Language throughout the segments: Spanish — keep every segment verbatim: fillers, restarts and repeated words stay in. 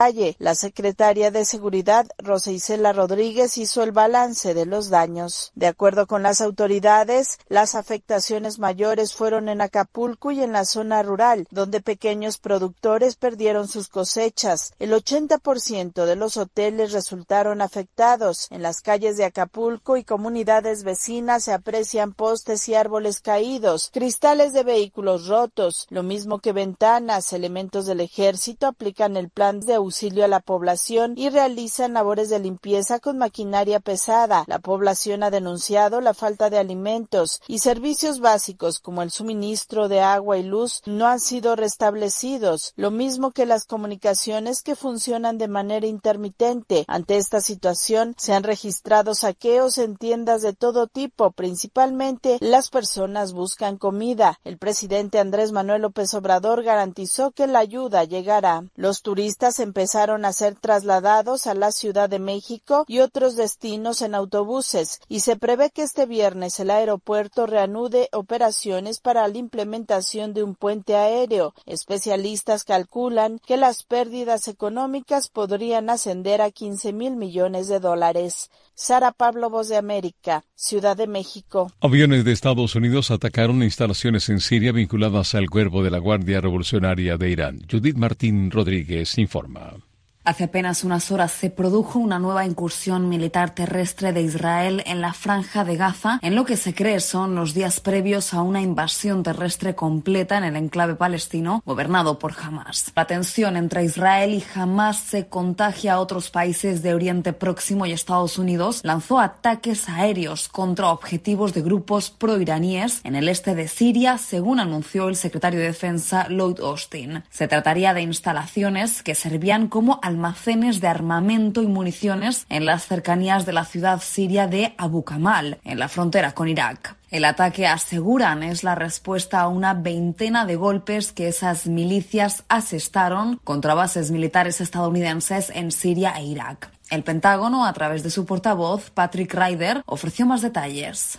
calle. La secretaria de Seguridad, Rosa Isela Rodríguez, hizo el balance de los daños. De acuerdo con las autoridades, las afectaciones mayores fueron en Acapulco y en la zona rural, donde pequeños productores perdieron sus cosechas. El ochenta por ciento de los hoteles resultaron afectados. En las calles de Acapulco y comunidades vecinas se aprecian postes y árboles caídos, cristales de vehículos rotos, lo mismo que ventanas. Elementos del ejército aplican el plan de auxilio a la población y realizan labores de limpieza con maquinaria pesada. La población ha denunciado la falta de alimentos y servicios básicos como el suministro de agua y luz no han sido restablecidos, lo mismo que las comunicaciones que funcionan de manera intermitente. Ante esta situación se han registrado saqueos en tiendas de todo tipo, principalmente las personas buscan comida. El presidente Andrés Manuel López Obrador garantizó que la ayuda llegará. Los turistas empezaron a ser trasladados a la Ciudad de México y otros destinos en autobuses, y se prevé que este viernes el aeropuerto reanude operaciones para la implementación de un puente aéreo. Especialistas calculan que las pérdidas económicas podrían ascender a quince mil millones de dólares. Sara Pablo, Voz de América, Ciudad de México. Aviones de Estados Unidos atacaron instalaciones en Siria vinculadas al cuerpo de la Guardia Revolucionaria de Irán. Judith Martín Rodríguez informa. Hace apenas unas horas se produjo una nueva incursión militar terrestre de Israel en la Franja de Gaza, en lo que se cree son los días previos a una invasión terrestre completa en el enclave palestino gobernado por Hamás. La tensión entre Israel y Hamás se contagia a otros países de Oriente Próximo y Estados Unidos lanzó ataques aéreos contra objetivos de grupos proiraníes en el este de Siria, según anunció el secretario de Defensa Lloyd Austin. Se trataría de instalaciones que servían como almacenes de armamento y municiones en las cercanías de la ciudad siria de Abu Kamal, en la frontera con Irak. El ataque, aseguran, es la respuesta a una veintena de golpes que esas milicias asestaron contra bases militares estadounidenses en Siria e Irak. El Pentágono, a través de su portavoz, Patrick Ryder, ofreció más detalles.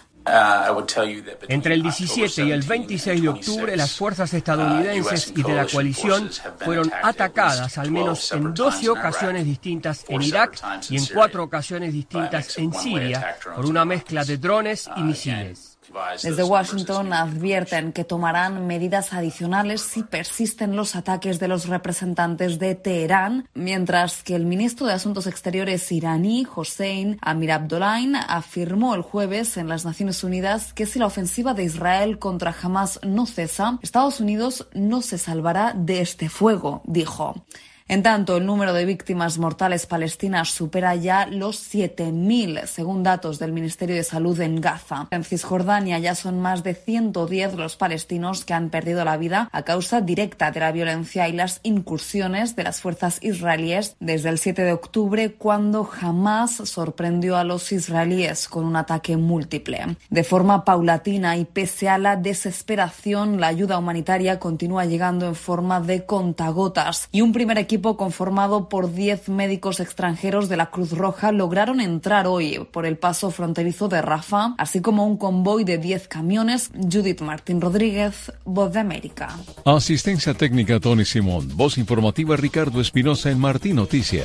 Entre el diecisiete y el veintiséis de octubre, las fuerzas estadounidenses y de la coalición fueron atacadas al menos en doce ocasiones distintas en Irak y en cuatro ocasiones distintas en Siria por una mezcla de drones y misiles. Desde Washington advierten que tomarán medidas adicionales si persisten los ataques de los representantes de Teherán, mientras que el ministro de Asuntos Exteriores iraní, Hossein Amir-Abdollahian, afirmó el jueves en las Naciones Unidas que si la ofensiva de Israel contra Hamás no cesa, Estados Unidos no se salvará de este fuego, dijo. En tanto, el número de víctimas mortales palestinas supera ya los siete mil, según datos del Ministerio de Salud en Gaza. En Cisjordania ya son más de ciento diez los palestinos que han perdido la vida a causa directa de la violencia y las incursiones de las fuerzas israelíes desde el siete de octubre, cuando Hamás sorprendió a los israelíes con un ataque múltiple. De forma paulatina y pese a la desesperación, la ayuda humanitaria continúa llegando en forma de contagotas, y un primer equipo conformado por diez médicos extranjeros de la Cruz Roja lograron entrar hoy por el paso fronterizo de Rafah, así como un convoy de diez camiones. Judith Martín Rodríguez, Voz de América. Asistencia técnica Tony Simón. Voz informativa Ricardo Espinosa en Martín Noticias.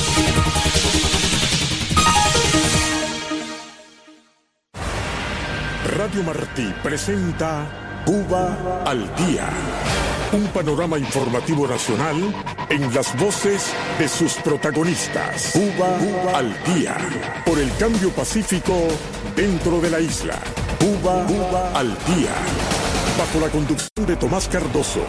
Radio Martí presenta Cuba al Día. Un panorama informativo nacional en las voces de sus protagonistas. Cuba, Cuba al Día. Por el cambio pacífico dentro de la isla. Cuba, Cuba al Día. Bajo la conducción de Tomás Cardoso.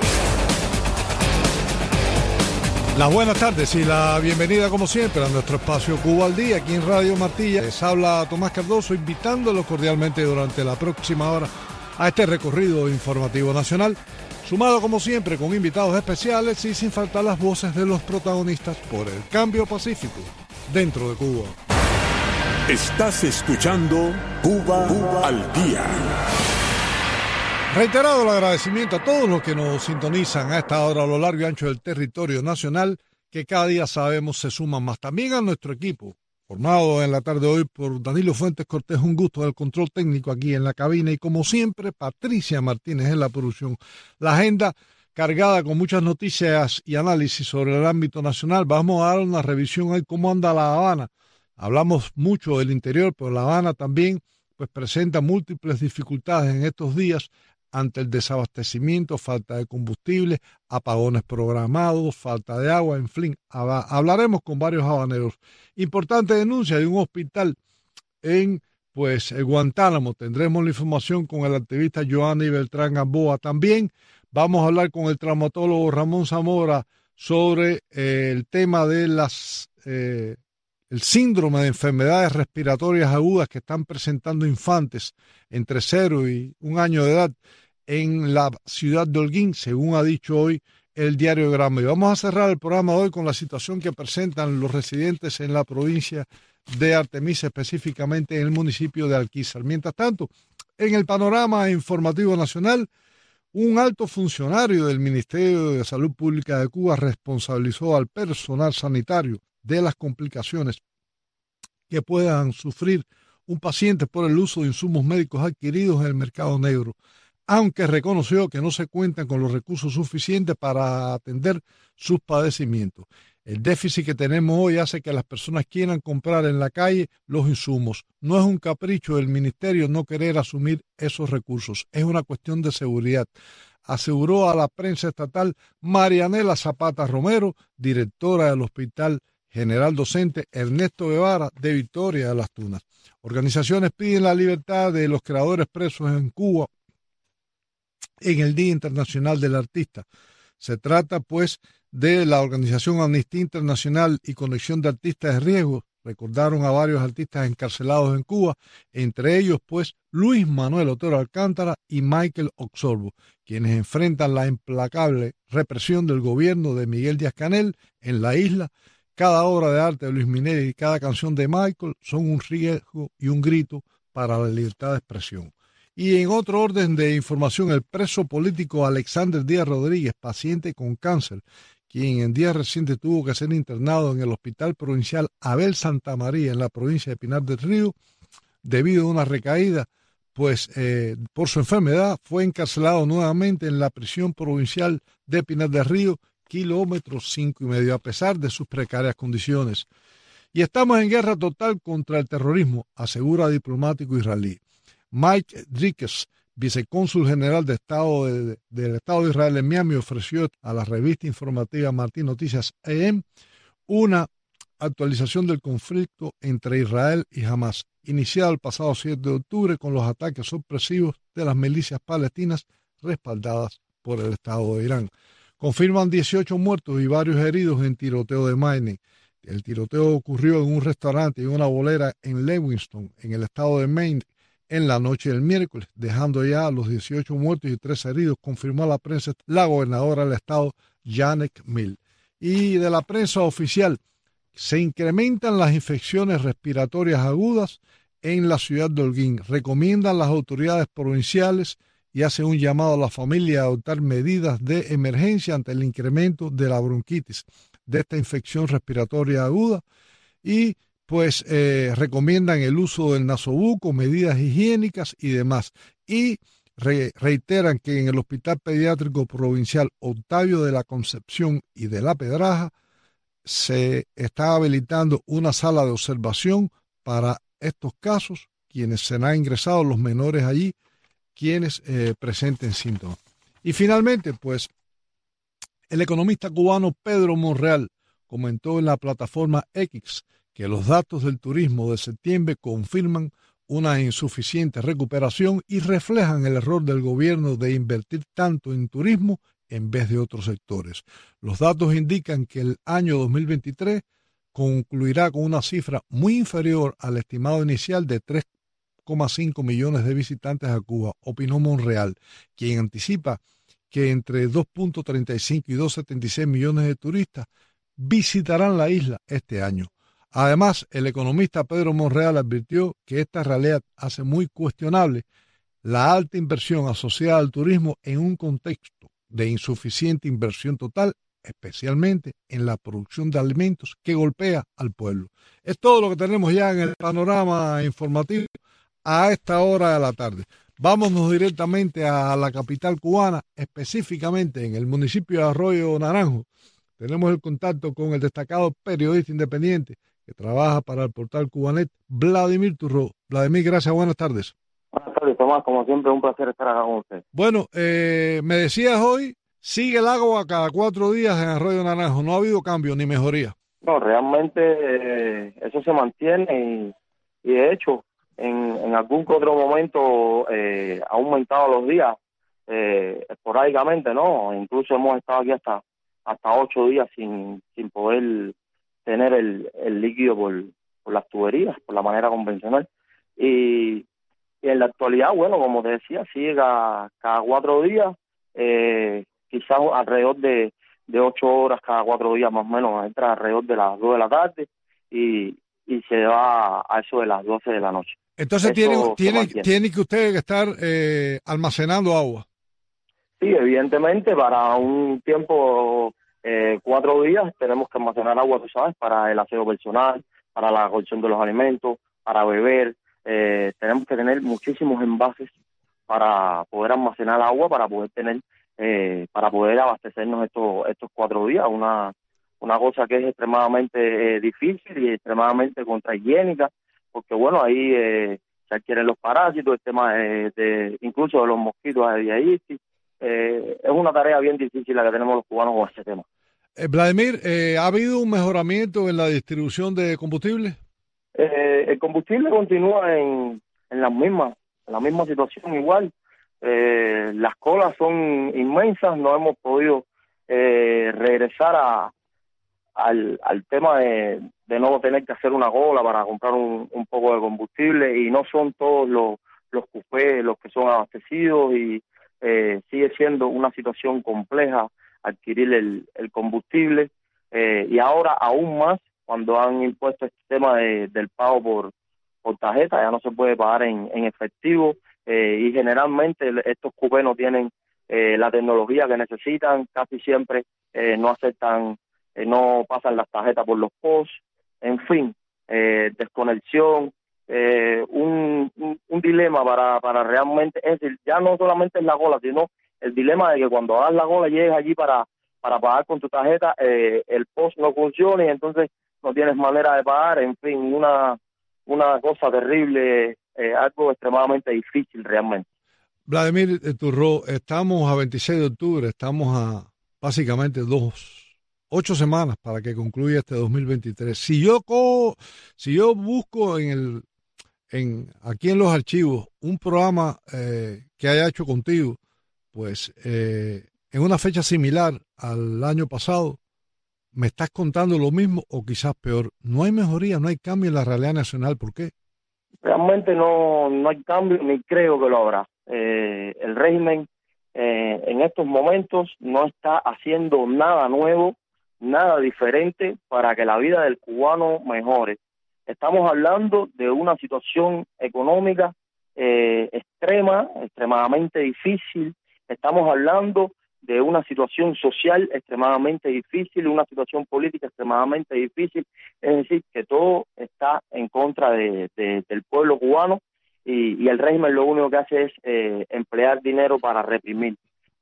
Las buenas tardes y la bienvenida como siempre a nuestro espacio Cuba al Día aquí en Radio Martilla. Les habla Tomás Cardoso, invitándolos cordialmente durante la próxima hora a este recorrido informativo nacional, sumado como siempre con invitados especiales y sin faltar las voces de los protagonistas por el cambio pacífico dentro de Cuba. Estás escuchando Cuba, Cuba al Día. Reiterado el agradecimiento a todos los que nos sintonizan a esta hora a lo largo y ancho del territorio nacional, que cada día sabemos se suman más. También a nuestro equipo, formado en la tarde de hoy por Danilo Fuentes Cortés, un gusto del control técnico aquí en la cabina, y como siempre Patricia Martínez en la producción. La agenda cargada con muchas noticias y análisis sobre el ámbito nacional. Vamos a dar una revisión hoy cómo anda La Habana. Hablamos mucho del interior, pero La Habana también pues presenta múltiples dificultades en estos días ante el desabastecimiento, falta de combustible, apagones programados, falta de agua, en fin. Hablaremos con varios habaneros. Importante denuncia de un hospital en pues el Guantánamo. Tendremos la información con el activista Joanny Beltrán Gamboa. También vamos a hablar con el traumatólogo Ramón Zamora sobre eh, el tema de las eh, el síndrome de enfermedades respiratorias agudas que están presentando infantes entre cero y un año de edad en la ciudad de Holguín, según ha dicho hoy el diario Granma. Y vamos a cerrar el programa de hoy con la situación que presentan los residentes en la provincia de Artemisa, específicamente en el municipio de Alquizar. Mientras tanto, en el panorama informativo nacional, un alto funcionario del Ministerio de Salud Pública de Cuba responsabilizó al personal sanitario de las complicaciones que puedan sufrir un paciente por el uso de insumos médicos adquiridos en el mercado negro, aunque reconoció que no se cuentan con los recursos suficientes para atender sus padecimientos. El déficit que tenemos hoy hace que las personas quieran comprar en la calle los insumos. No es un capricho del ministerio no querer asumir esos recursos, es una cuestión de seguridad, aseguró a la prensa estatal Marianela Zapata Romero, directora del Hospital General Docente Ernesto Guevara de Victoria de las Tunas. Organizaciones piden la libertad de los creadores presos en Cuba en el Día Internacional del Artista. Se trata, pues, de la organización Amnistía Internacional y Conexión de Artistas de Riesgo. Recordaron a varios artistas encarcelados en Cuba, entre ellos, pues, Luis Manuel Otero Alcántara y Michael Oxorbo, quienes enfrentan la implacable represión del gobierno de Miguel Díaz-Canel en la isla. Cada obra de arte de Luis Minelli y cada canción de Michael son un riesgo y un grito para la libertad de expresión. Y en otro orden de información, el preso político Alexander Díaz Rodríguez, paciente con cáncer, quien en días recientes tuvo que ser internado en el Hospital Provincial Abel Santa María en la provincia de Pinar del Río, debido a una recaída, pues eh, por su enfermedad, fue encarcelado nuevamente en la prisión provincial de Pinar del Río, kilómetro cinco y medio, a pesar de sus precarias condiciones. Y estamos en guerra total contra el terrorismo, asegura diplomático israelí. Mike Dríquez, vicecónsul general de Estado de, de, del Estado de Israel en Miami, ofreció a la revista informativa Martín Noticias A M una actualización del conflicto entre Israel y Hamas, iniciado el pasado siete de octubre con los ataques sorpresivos de las milicias palestinas respaldadas por el Estado de Irán. Confirman dieciocho muertos y varios heridos en tiroteo de Maine. El tiroteo ocurrió en un restaurante y una bolera en Lewiston, en el estado de Maine, en la noche del miércoles, dejando ya a los dieciocho muertos y tres heridos, confirmó a la prensa la gobernadora del estado, Janet Mills. Y de la prensa oficial, se incrementan las infecciones respiratorias agudas en la ciudad de Holguín. Recomiendan las autoridades provinciales y hacen un llamado a la familia a adoptar medidas de emergencia ante el incremento de la bronquitis, de esta infección respiratoria aguda, y pues eh, recomiendan el uso del nasobuco, medidas higiénicas y demás. Y re, reiteran que en el Hospital Pediátrico Provincial Octavio de la Concepción y de La Pedraja se está habilitando una sala de observación para estos casos, quienes serán ingresados los menores allí, quienes eh, presenten síntomas. Y finalmente, pues, el economista cubano Pedro Monreal comentó en la plataforma X que los datos del turismo de septiembre confirman una insuficiente recuperación y reflejan el error del gobierno de invertir tanto en turismo en vez de otros sectores. Los datos indican que el año dos mil veintitrés concluirá con una cifra muy inferior al estimado inicial de tres coma cinco millones de visitantes a Cuba, opinó Monreal, quien anticipa que entre dos punto treinta y cinco y dos punto setenta y seis millones de turistas visitarán la isla este año. Además, el economista Pedro Monreal advirtió que esta realidad hace muy cuestionable la alta inversión asociada al turismo en un contexto de insuficiente inversión total, especialmente en la producción de alimentos que golpea al pueblo. Es todo lo que tenemos ya en el panorama informativo a esta hora de la tarde. Vámonos directamente a la capital cubana, específicamente en el municipio de Arroyo Naranjo. Tenemos el contacto con el destacado periodista independiente que trabaja para el portal Cubanet, Vladimir Turró. Vladimir, gracias, buenas tardes. Buenas tardes, Tomás, como siempre un placer estar acá con usted. Bueno, eh, me decías hoy, sigue el agua cada cuatro días en Arroyo Naranjo, no ha habido cambio ni mejoría. No, realmente eh, eso se mantiene y, y de hecho en, en algún que otro momento eh, ha aumentado los días eh, esporádicamente, ¿no? Incluso hemos estado aquí hasta hasta ocho días sin sin poder tener el, el líquido por, por las tuberías, por la manera convencional. Y, y en la actualidad, bueno, como te decía, sigue cada, cada cuatro días, eh, quizás alrededor de, de ocho horas cada cuatro días más o menos, entra alrededor de las dos de la tarde y, y se va a eso de las doce de la noche. Entonces tiene, tiene, tiene que usted que estar eh, almacenando agua. Sí, evidentemente, para un tiempo, eh, cuatro días, tenemos que almacenar agua, tú sabes, para el aseo personal, para la cocción de los alimentos, para beber. Eh, tenemos que tener muchísimos envases para poder almacenar agua, para poder tener, eh, para poder abastecernos estos estos cuatro días. Una una cosa que es extremadamente eh, difícil y extremadamente contrahigiénica, porque bueno, ahí eh, se adquieren los parásitos, el tema de, de incluso de los mosquitos de Aedes. Eh, es una tarea bien difícil la que tenemos los cubanos con este tema. Eh, Vladimir, eh, ¿ha habido un mejoramiento en la distribución de combustible? Eh, el combustible continúa en, en la misma, en la misma situación igual. Eh, las colas son inmensas, no hemos podido eh, regresar a, al, al tema de, de no tener que hacer una cola para comprar un, un poco de combustible, y no son todos los, los cupés los que son abastecidos, y eh, sigue siendo una situación compleja adquirir el, el combustible, eh, y ahora aún más cuando han impuesto este tema de, del pago por, por tarjeta. Ya no se puede pagar en, en efectivo, eh, y generalmente estos cupés no tienen eh, la tecnología que necesitan, casi siempre eh, no aceptan, eh, no pasan las tarjetas por los posts, en fin, eh, desconexión, eh, un, un, un dilema para, para realmente, es decir, ya no solamente es la cola, sino el dilema de que cuando hagas la cola llegues allí para, para pagar con tu tarjeta, eh, el post no funciona y entonces no tienes manera de pagar, en fin, una una cosa terrible, eh, algo extremadamente difícil realmente. Vladimir Turró, estamos a veintiséis de octubre, estamos a básicamente dos, ocho semanas para que concluya este dos mil veintitrés. Si yo cojo, si yo busco en el, en aquí en los archivos un programa eh, que haya hecho contigo, pues eh, en una fecha similar al año pasado, ¿me estás contando lo mismo o quizás peor? No hay mejoría, no hay cambio en la realidad nacional. ¿Por qué? Realmente no, no hay cambio, ni creo que lo habrá. Eh, el régimen eh, en estos momentos no está haciendo nada nuevo, nada diferente para que la vida del cubano mejore. Estamos hablando de una situación económica eh, extrema, extremadamente difícil. Estamos hablando de una situación social extremadamente difícil, una situación política extremadamente difícil, es decir, que todo está en contra de, de, del pueblo cubano, y, y el régimen lo único que hace es eh, emplear dinero para reprimir,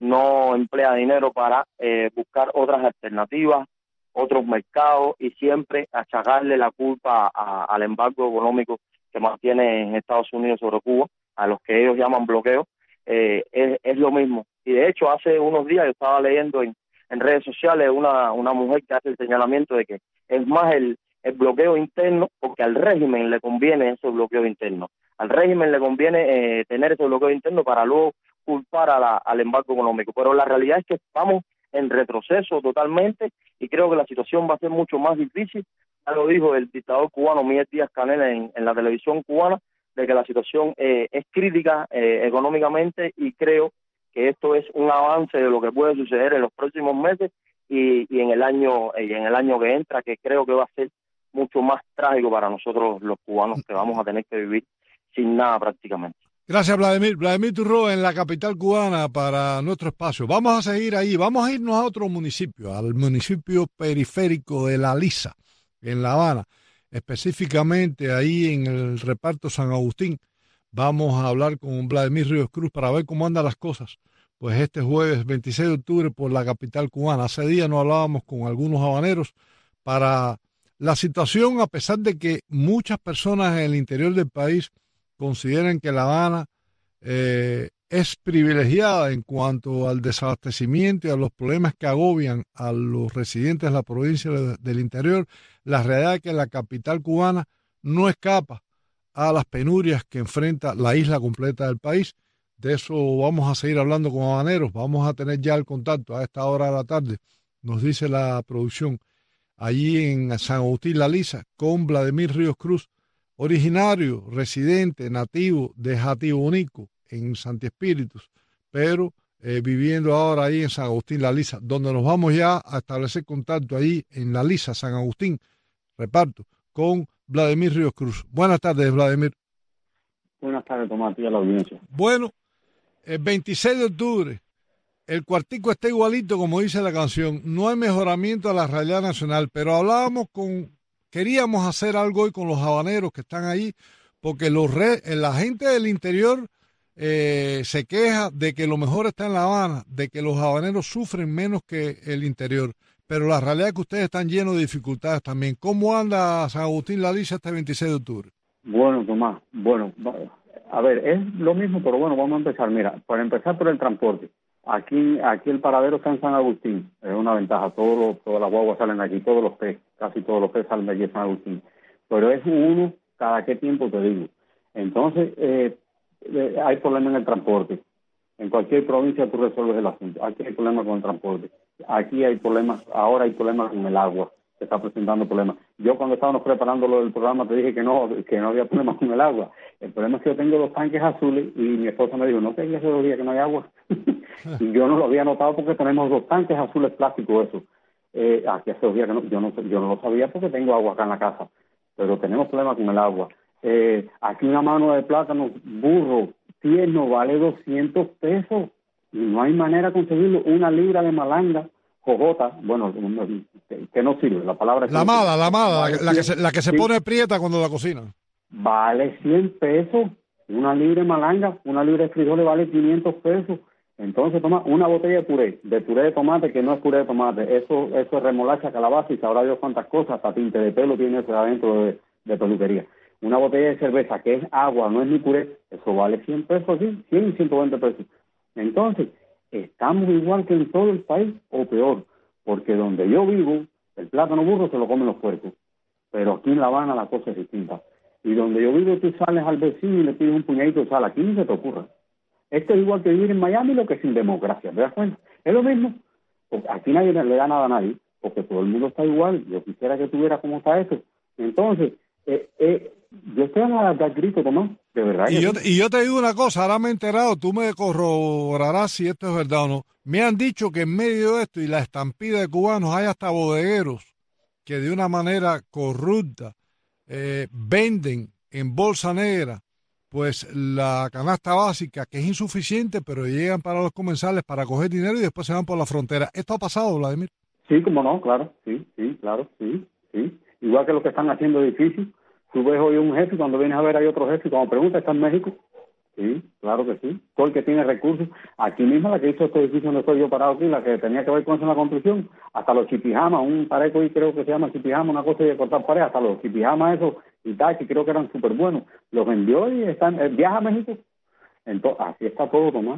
no emplea dinero para eh, buscar otras alternativas, otros mercados, y siempre achacarle la culpa a, al embargo económico que mantiene en Estados Unidos sobre Cuba, a los que ellos llaman bloqueo. Eh, es, es lo mismo. Y de hecho hace unos días yo estaba leyendo en, en redes sociales una, una mujer que hace el señalamiento de que es más el, el bloqueo interno, porque al régimen le conviene ese bloqueo interno. Al régimen le conviene eh, tener ese bloqueo interno para luego culpar a la, al embargo económico. Pero la realidad es que estamos en retroceso totalmente, y creo que la situación va a ser mucho más difícil. Ya lo dijo el dictador cubano Miguel Díaz-Canel en, en la televisión cubana, de que la situación eh, es crítica eh, económicamente, y creo que esto es un avance de lo que puede suceder en los próximos meses y, y en el año y en el año que entra, que creo que va a ser mucho más trágico para nosotros los cubanos, que vamos a tener que vivir sin nada prácticamente. Gracias, Vladimir. Vladimir Turró en la capital cubana para nuestro espacio. Vamos a seguir ahí, vamos a irnos a otro municipio, al municipio periférico de La Lisa, en La Habana, específicamente ahí en el reparto San Agustín. Vamos a hablar con Vladimir Ríos Cruz para ver cómo andan las cosas. Pues este jueves veintiséis de octubre por la capital cubana. Hace días no hablábamos con algunos habaneros para la situación, a pesar de que muchas personas en el interior del país consideran que La Habana eh, es privilegiada en cuanto al desabastecimiento y a los problemas que agobian a los residentes de la provincia de, del interior. La realidad es que la capital cubana no escapa a las penurias que enfrenta la isla completa del país. De eso vamos a seguir hablando con habaneros. Vamos a tener ya el contacto a esta hora de la tarde, nos dice la producción, allí en San Agustín La Lisa, con Vladimir Ríos Cruz, originario, residente, nativo de Jatibonico, en Santi Espíritus, pero eh, viviendo ahora ahí en San Agustín La Lisa, donde nos vamos ya a establecer contacto ahí en La Lisa, San Agustín, reparto, con Vladimir Ríos Cruz. Buenas tardes, Vladimir. Buenas tardes, Tomás, y a la audiencia. Bueno, el veintiséis de octubre, el cuartico está igualito, como dice la canción. No hay mejoramiento a la realidad nacional, pero hablábamos con, queríamos hacer algo hoy con los habaneros que están ahí, porque los re, la gente del interior eh, se queja de que lo mejor está en La Habana, de que los habaneros sufren menos que el interior. Pero la realidad es que ustedes están llenos de dificultades también. ¿Cómo anda San Agustín La Lisa este veintiséis de octubre? Bueno, Tomás, bueno, a ver, es lo mismo, pero bueno, vamos a empezar. Mira, para empezar por el transporte. Aquí aquí el paradero está en San Agustín, es una ventaja. Todos los, todas las guaguas salen de aquí, todos los P, casi todos los P salen de aquí de San Agustín. Pero es uno cada qué tiempo, te digo. Entonces, eh, eh, hay problemas en el transporte. En cualquier provincia tú resuelves el asunto. Aquí hay problemas con el transporte. Aquí hay problemas, ahora hay problemas con el agua. Se está presentando problemas. Yo cuando estábamos preparando lo del programa te dije que no, que no había problemas con el agua. El problema es que yo tengo dos tanques azules y mi esposa me dijo, no te hace dos días que no hay agua. Y yo no lo había notado porque tenemos dos tanques azules plásticos, eso. Eh, aquí hace dos días que no, yo no, yo no lo sabía porque tengo agua acá en la casa. Pero tenemos problemas con el agua. Eh, aquí una mano de plátano burro tierno vale doscientos pesos y no hay manera de conseguirlo. Una libra de malanga jojota, bueno, que no sirve, la palabra es... La mala, la mala, vale la, la que se, la que se sí. pone prieta cuando la cocina. Vale cien pesos, una libra de malanga, una libra de frijoles vale quinientos pesos. Entonces toma una botella de puré, de puré de tomate, que no es puré de tomate, eso eso es remolacha, calabaza y sabrá Dios cuántas cosas, hasta tinte de pelo tiene eso adentro de, de peluquería. Una botella de cerveza, que es agua, no es ni puré, eso vale cien pesos, ¿sí? cien y ciento veinte pesos. Entonces, estamos igual que en todo el país, o peor, porque donde yo vivo, el plátano burro se lo comen los puercos, pero aquí en La Habana la cosa es distinta. Y donde yo vivo, tú sales al vecino y le pides un puñadito de sal, aquí ni se te ocurra. Esto es igual que vivir en Miami, lo que sin democracia, ¿te das cuenta? Es lo mismo, porque aquí nadie le da nada a nadie, porque todo el mundo está igual. Yo quisiera que tuviera cómo está eso. Entonces, eh, eh, yo estoy a la grito, Tomás, de verdad. Y yo, sí. y yo te digo una cosa, ahora me he enterado, tú me corroborarás si esto es verdad o no. Me han dicho que en medio de esto y la estampida de cubanos hay hasta bodegueros que de una manera corrupta eh, venden en bolsa negra pues la canasta básica, que es insuficiente, pero llegan para los comensales para coger dinero y después se van por la frontera. ¿Esto ha pasado, Vladimir? Sí, como no, claro, sí, sí, claro, sí, sí. Igual que lo que están haciendo edificios. Tú ves hoy un jefe y cuando vienes a ver hay otro jefe y cuando preguntas, ¿está en México? Sí, claro que sí. Todo el que tiene recursos. Aquí mismo la que hizo este edificio donde estoy yo parado aquí, la que tenía que ver con eso en la construcción, hasta los chipijamas, un pareco ahí creo que se llama chipijama, una cosa de cortar paredes, hasta los chipijamas esos y tal, que creo que eran súper buenos. Los vendió y están, eh, viaja a México. Entonces, así está todo, Tomás.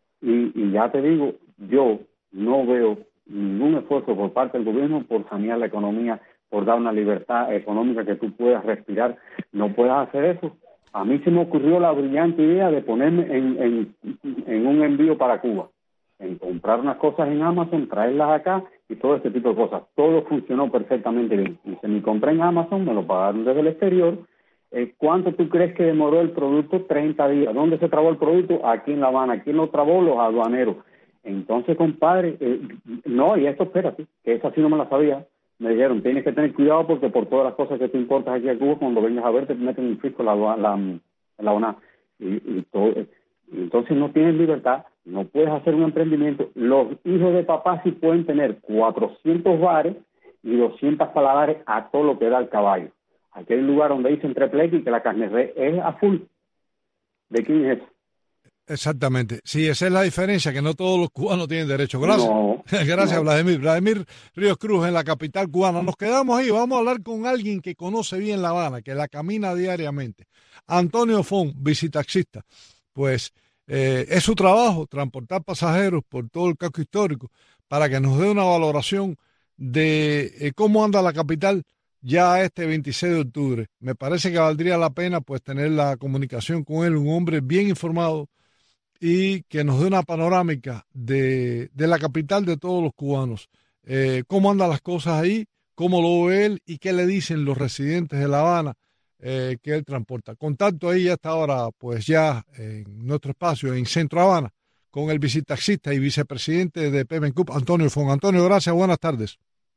Y, y ya te digo, yo no veo ningún esfuerzo por parte del gobierno por sanear la economía, por dar una libertad económica que tú puedas respirar. No puedes hacer eso. A mí se me ocurrió la brillante idea de ponerme en, en, en un envío para Cuba, en comprar unas cosas en Amazon, traerlas acá y todo este tipo de cosas. Todo funcionó perfectamente bien. Y se me compré en Amazon, me lo pagaron desde el exterior. Eh, ¿Cuánto tú crees que demoró el producto? treinta días. ¿Dónde se trabó el producto? Aquí en La Habana. ¿Quién lo trabó? Los aduaneros. Entonces, compadre, eh, no, y esto espérate, que esa sí no me la sabía. Me dijeron, tienes que tener cuidado porque por todas las cosas que tú importas aquí a Cuba, cuando vengas a ver, te meten un fisco la la, la, la O N A. Y, y, todo, y entonces no tienes libertad, no puedes hacer un emprendimiento. Los hijos de papá sí pueden tener cuatrocientos bares y doscientos paladares a todo lo que da el caballo. Aquí hay un lugar donde dicen trepleque y que la carne res es a full. ¿De quién es eso? Exactamente. Sí, esa es la diferencia, que no todos los cubanos tienen derecho. Gracias. No, Gracias, no. Vladimir. Vladimir Ríos Cruz, en la capital cubana. Nos quedamos ahí. Vamos a hablar con alguien que conoce bien La Habana, que la camina diariamente. Antonio Fon, visitaxista. Pues eh, es su trabajo transportar pasajeros por todo el casco histórico para que nos dé una valoración de eh, cómo anda la capital ya este veintiséis de octubre. Me parece que valdría la pena pues tener la comunicación con él, un hombre bien informado y que nos dé una panorámica de, de la capital de todos los cubanos. Eh, cómo andan las cosas ahí, cómo lo ve él y qué le dicen los residentes de La Habana eh, que él transporta. Contacto ahí hasta ahora, pues ya en nuestro espacio en Centro Habana, con el visitaxista y vicepresidente de Pemencub, Antonio Fon. Antonio, gracias, buenas tardes.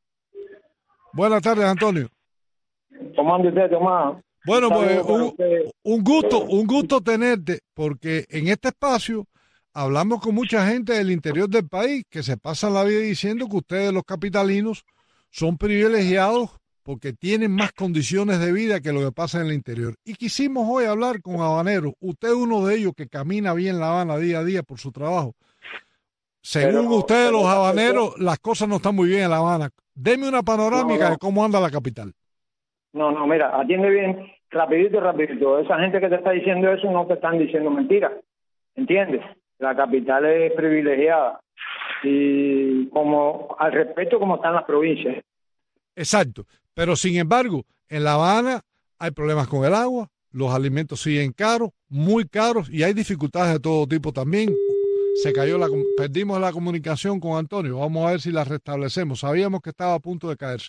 Buenas tardes, Antonio. ¿Cómo anda usted, Tomás? Bueno, pues un, un gusto, un gusto tenerte, porque en este espacio hablamos con mucha gente del interior del país que se pasan la vida diciendo que ustedes, los capitalinos, son privilegiados porque tienen más condiciones de vida que lo que pasa en el interior. Y quisimos hoy hablar con habaneros. Usted es uno de ellos que camina bien La Habana día a día por su trabajo. Según Pero, ustedes, pero, los habaneros, pero, las cosas no están muy bien en La Habana. Deme una panorámica no, no. de cómo anda la capital. No, no, mira, atiende bien, rapidito, rapidito. Esa gente que te está diciendo eso no te están diciendo mentiras, ¿entiendes? La capital es privilegiada y como al respecto como están las provincias. Exacto, pero sin embargo, en La Habana hay problemas con el agua, los alimentos siguen caros, muy caros y hay dificultades de todo tipo también. Se cayó la, perdimos la comunicación con Antonio, vamos a ver si la restablecemos. Sabíamos que estaba a punto de caerse.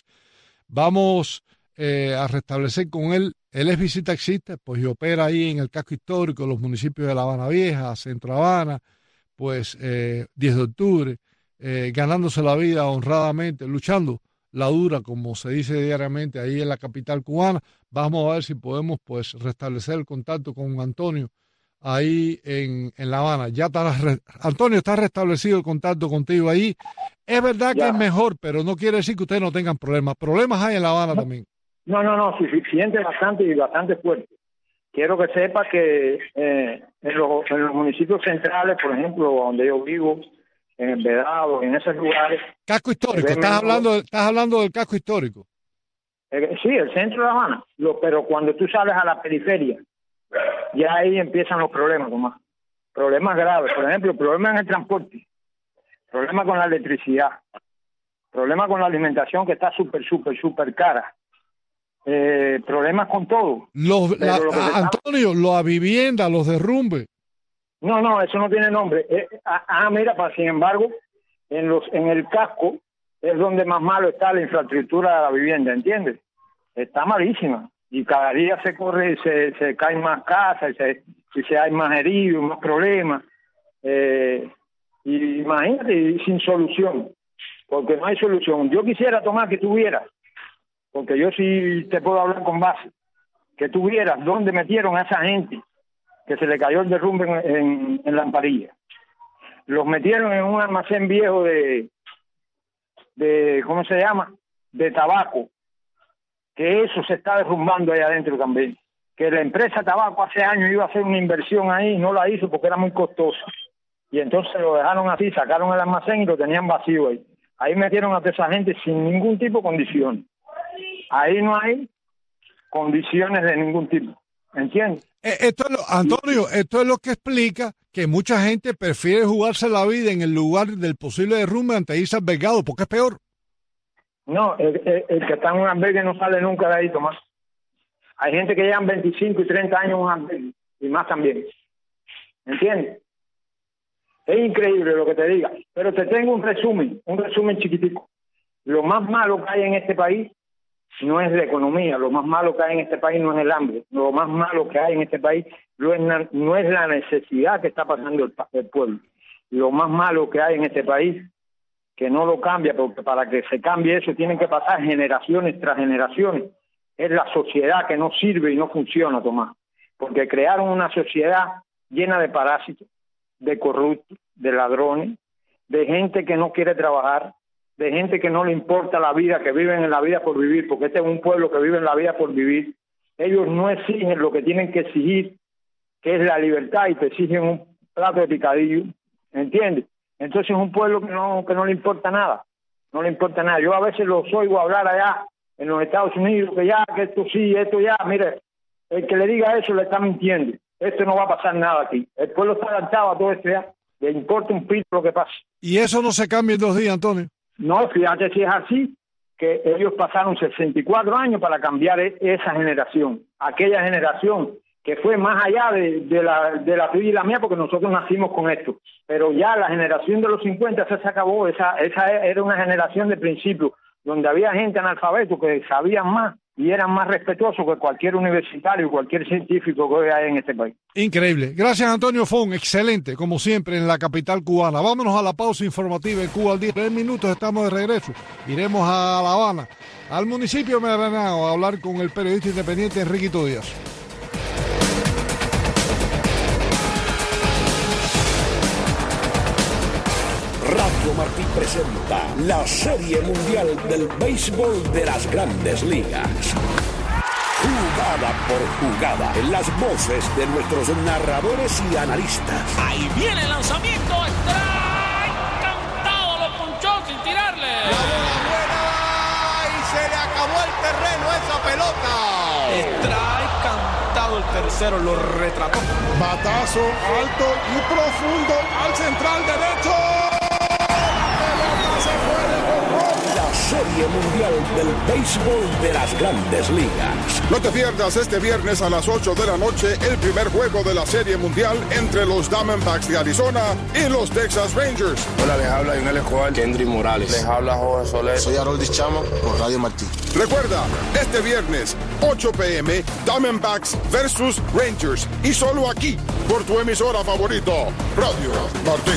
Vamos eh, a restablecer con él. Él es visitaxista, pues y opera ahí en el casco histórico, los municipios de La Habana Vieja, Centro Habana, pues eh, diez de octubre, eh, ganándose la vida honradamente, luchando la dura, como se dice diariamente ahí en la capital cubana. Vamos a ver si podemos pues restablecer el contacto con Antonio ahí en, en La Habana. Ya está, Antonio, está restablecido el contacto contigo ahí. Es verdad ya. que es mejor, pero no quiere decir que ustedes no tengan problemas. Problemas hay en La Habana no, también. No, no, no, suficiente, bastante y bastante fuerte. Quiero que sepa que eh, en, los, en los municipios centrales, por ejemplo, donde yo vivo, en el Vedado, en esos lugares. Casco histórico, estás menos, hablando, estás hablando del casco histórico. Eh, sí, el centro de La Habana, lo, pero cuando tú sales a la periferia, ya ahí empiezan los problemas, Tomás. Problemas graves, por ejemplo, problemas en el transporte, problemas con la electricidad, problemas con la alimentación que está súper, súper, súper cara. Eh, problemas con todo. Los, la, lo Antonio, está... la vivienda, los derrumbes. No, no, eso no tiene nombre. Eh, ah, ah, mira, pues, sin embargo, en los en el casco es donde más malo está la infraestructura de la vivienda, ¿entiendes? Está malísima. Y cada día se corre, se, se caen más casas, y se, y se hay más heridos, más problemas. Eh, y imagínate, y sin solución, porque no hay solución. Yo quisiera, Tomás, que tuvieras, porque yo sí te puedo hablar con base, que tuvieras dónde metieron a esa gente que se le cayó el derrumbe en, en, en Lamparilla. Los metieron en un almacén viejo de, de, ¿cómo se llama?, de tabaco, que eso se está derrumbando ahí adentro también. Que la empresa Tabaco hace años iba a hacer una inversión ahí y no la hizo porque era muy costosa. Y entonces lo dejaron así, sacaron el almacén y lo tenían vacío ahí. Ahí metieron a toda esa gente sin ningún tipo de condición. Ahí no hay condiciones de ningún tipo. ¿Entiendes? Esto es lo, Antonio, esto es lo que explica que mucha gente prefiere jugarse la vida en el lugar del posible derrumbe antes de irse albergado, porque es peor. No, el, el, el que está en un albergue no sale nunca de ahí, Tomás. Hay gente que llevan veinticinco y treinta años en un albergue, y más también. ¿Entiendes? Es increíble lo que te diga, pero te tengo un resumen, un resumen chiquitico. Lo más malo que hay en este país no es la economía, lo más malo que hay en este país no es el hambre, lo más malo que hay en este país no es, la, no es la necesidad que está pasando el, el pueblo. Lo más malo que hay en este país, que no lo cambia, porque para que se cambie eso tienen que pasar generaciones tras generaciones, es la sociedad que no sirve y no funciona, Tomás, porque crearon una sociedad llena de parásitos, de corruptos, de ladrones, de gente que no quiere trabajar, de gente que no le importa la vida, que viven en la vida por vivir, porque este es un pueblo que vive en la vida por vivir. Ellos no exigen lo que tienen que exigir, que es la libertad, y te exigen un plato de picadillo, ¿entiendes? Entonces es un pueblo que no, que no le importa nada, no le importa nada. Yo a veces los oigo hablar allá en los Estados Unidos, que ya, que esto sí, esto ya, mire, el que le diga eso le está mintiendo. Esto no va a pasar nada aquí. El pueblo está adaptado a todo esto ya, le importa un pito lo que pase. ¿Y eso no se cambia en dos días, Antonio? No, fíjate si es así, que ellos pasaron sesenta y cuatro años para cambiar esa generación, aquella generación que fue más allá de, de, la, de la tuya y la mía, porque nosotros nacimos con esto. Pero ya la generación de los cincuenta esa se acabó, esa, esa era una generación de principio, donde había gente analfabeto que sabían más y eran más respetuosos que cualquier universitario, cualquier científico que hoy hay en este país. Increíble. Gracias, Antonio Fon. Excelente, como siempre, en la capital cubana. Vámonos a la pausa informativa en Cuba al Día. Tres minutos estamos de regreso. Iremos a La Habana, al municipio de Meranao, a hablar con el periodista independiente Enriquito Díaz. Radio Martí presenta la Serie Mundial del Béisbol de las Grandes Ligas. Jugada por jugada, en las voces de nuestros narradores y analistas. Ahí viene el lanzamiento, strike, cantado, lo ponchó sin tirarle. La bola buena y se le acabó el terreno esa pelota. Strike, cantado, el tercero lo retrató. Batazo alto y profundo al central derecho. Serie Mundial del Béisbol de las Grandes Ligas. No te pierdas este viernes a las ocho de la noche el primer juego de la Serie Mundial entre los Diamondbacks de Arizona y los Texas Rangers. Hola, les habla Lionel Escobar, Kendry Morales. Les habla Jorge Soler. Soy Harold Chamo por Radio Martí. Recuerda, este viernes, ocho p m, Diamondbacks versus Rangers. Y solo aquí, por tu emisora favorito, Radio Martí.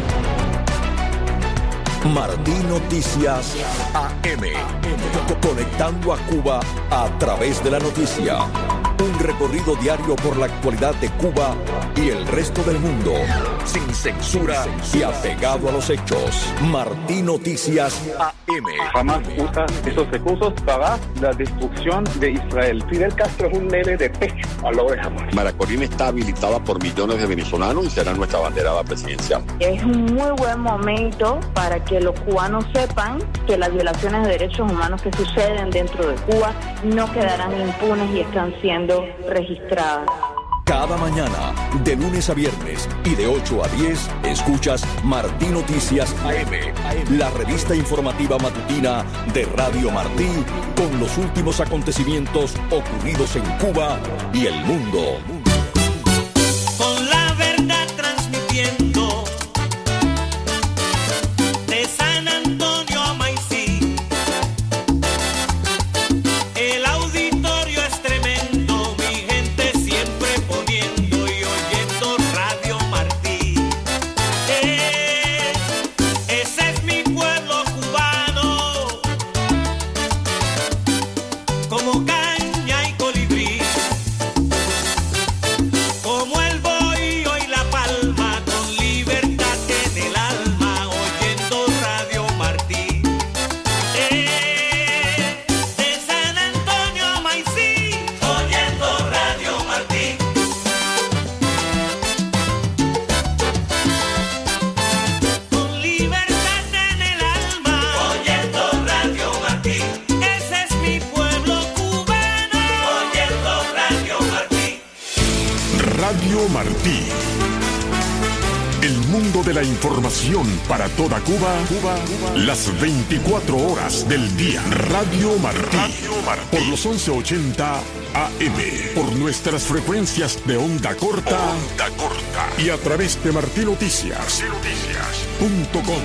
Martí Noticias A M, conectando a Cuba a través de la noticia. Un recorrido diario por la actualidad de Cuba y el resto del mundo, sin censura y apegado a los hechos. Martí Noticias A M. Jamás usa esos recursos para la destrucción de Israel. Fidel Castro es un nene de pecho al lado de Hamas. Maracorín está habilitada por millones de venezolanos y será nuestra banderada presidencial. Es un muy buen momento para que los cubanos sepan que las violaciones de derechos humanos que suceden dentro de Cuba no quedarán impunes y están siendo registradas. Cada mañana, de lunes a viernes y de ocho a diez, escuchas Martí Noticias A M, la revista informativa matutina de Radio Martí, con los últimos acontecimientos ocurridos en Cuba y el mundo. Con la verdad transmitiendo de San Antonio a Maicí. El auditorio es tremendo, mi gente siempre poniendo y oyendo Radio Martí. Eh, ese es mi pueblo cubano, como caña y colibrí, como el bohío y la palma, con libertad en el alma, oyendo Radio Martí. Eh, de San Antonio a Maicí, oyendo Radio Martí. Con libertad en el alma, oyendo Radio Martí. Ese es mi pueblo cubano, oyendo Radio Martí. Radio Martí. El mundo de la información para toda Cuba, Cuba, las veinticuatro horas del día. Radio Martí. Por los once ochenta A M. Por nuestras frecuencias de onda corta. Onda corta. Y a través de Martí Noticias. Punto com.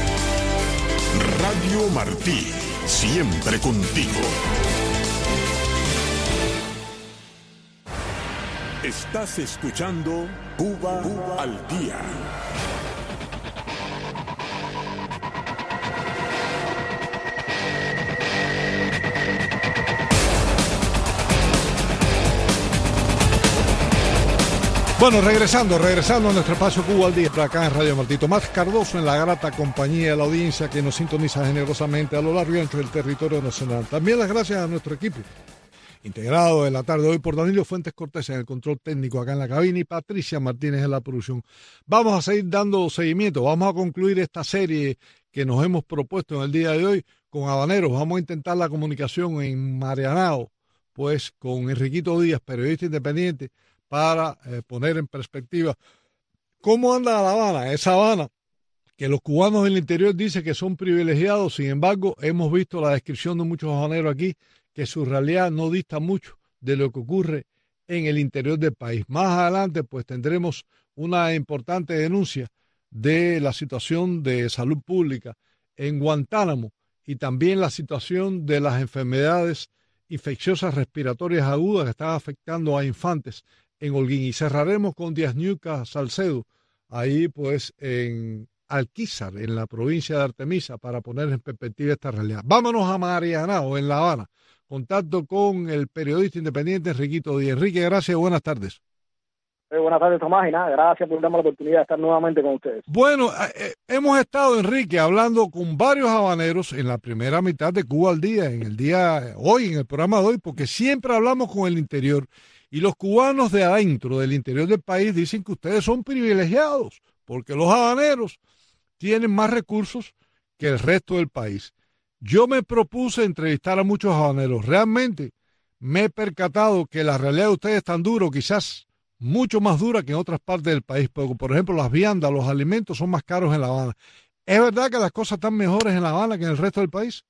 Radio Martí. Siempre contigo. Estás escuchando Cuba, Cuba al Día. Bueno, regresando, regresando a nuestro espacio Cuba al Día, acá en Radio Martí. Tomás Cardoso en la grata compañía de la audiencia que nos sintoniza generosamente a lo largo y ancho del territorio nacional. También las gracias a nuestro equipo integrado en la tarde de hoy por Danilo Fuentes Cortés en el control técnico acá en la cabina y Patricia Martínez en la producción. Vamos a seguir dando seguimiento, vamos a concluir esta serie que nos hemos propuesto en el día de hoy con habaneros. Vamos a intentar la comunicación en Marianao, pues con Enriquito Díaz, periodista independiente, para eh, poner en perspectiva cómo anda La Habana, esa Habana que los cubanos del interior dicen que son privilegiados. Sin embargo, hemos visto la descripción de muchos habaneros aquí, que su realidad no dista mucho de lo que ocurre en el interior del país. Más adelante, pues tendremos una importante denuncia de la situación de salud pública en Guantánamo y también la situación de las enfermedades infecciosas respiratorias agudas que están afectando a infantes en Holguín. Y cerraremos con Díaz Ñuca Salcedo, ahí pues en Alquizar, en la provincia de Artemisa, para poner en perspectiva esta realidad. Vámonos a Marianao, en La Habana. Contacto con el periodista independiente Enriquito Díaz. Enrique, gracias, buenas tardes. Eh, buenas tardes, Tomás, y nada, gracias por darme la oportunidad de estar nuevamente con ustedes. Bueno, eh, hemos estado, Enrique, hablando con varios habaneros en la primera mitad de Cuba al Día, en el día hoy, en el programa de hoy, porque siempre hablamos con el interior, y los cubanos de adentro, del interior del país, dicen que ustedes son privilegiados, porque los habaneros tienen más recursos que el resto del país. Yo me propuse entrevistar a muchos habaneros. Realmente me he percatado que la realidad de ustedes es tan dura, quizás mucho más dura que en otras partes del país. Porque, por ejemplo, las viandas, los alimentos son más caros en La Habana. ¿Es verdad que las cosas están mejores en La Habana que en el resto del país?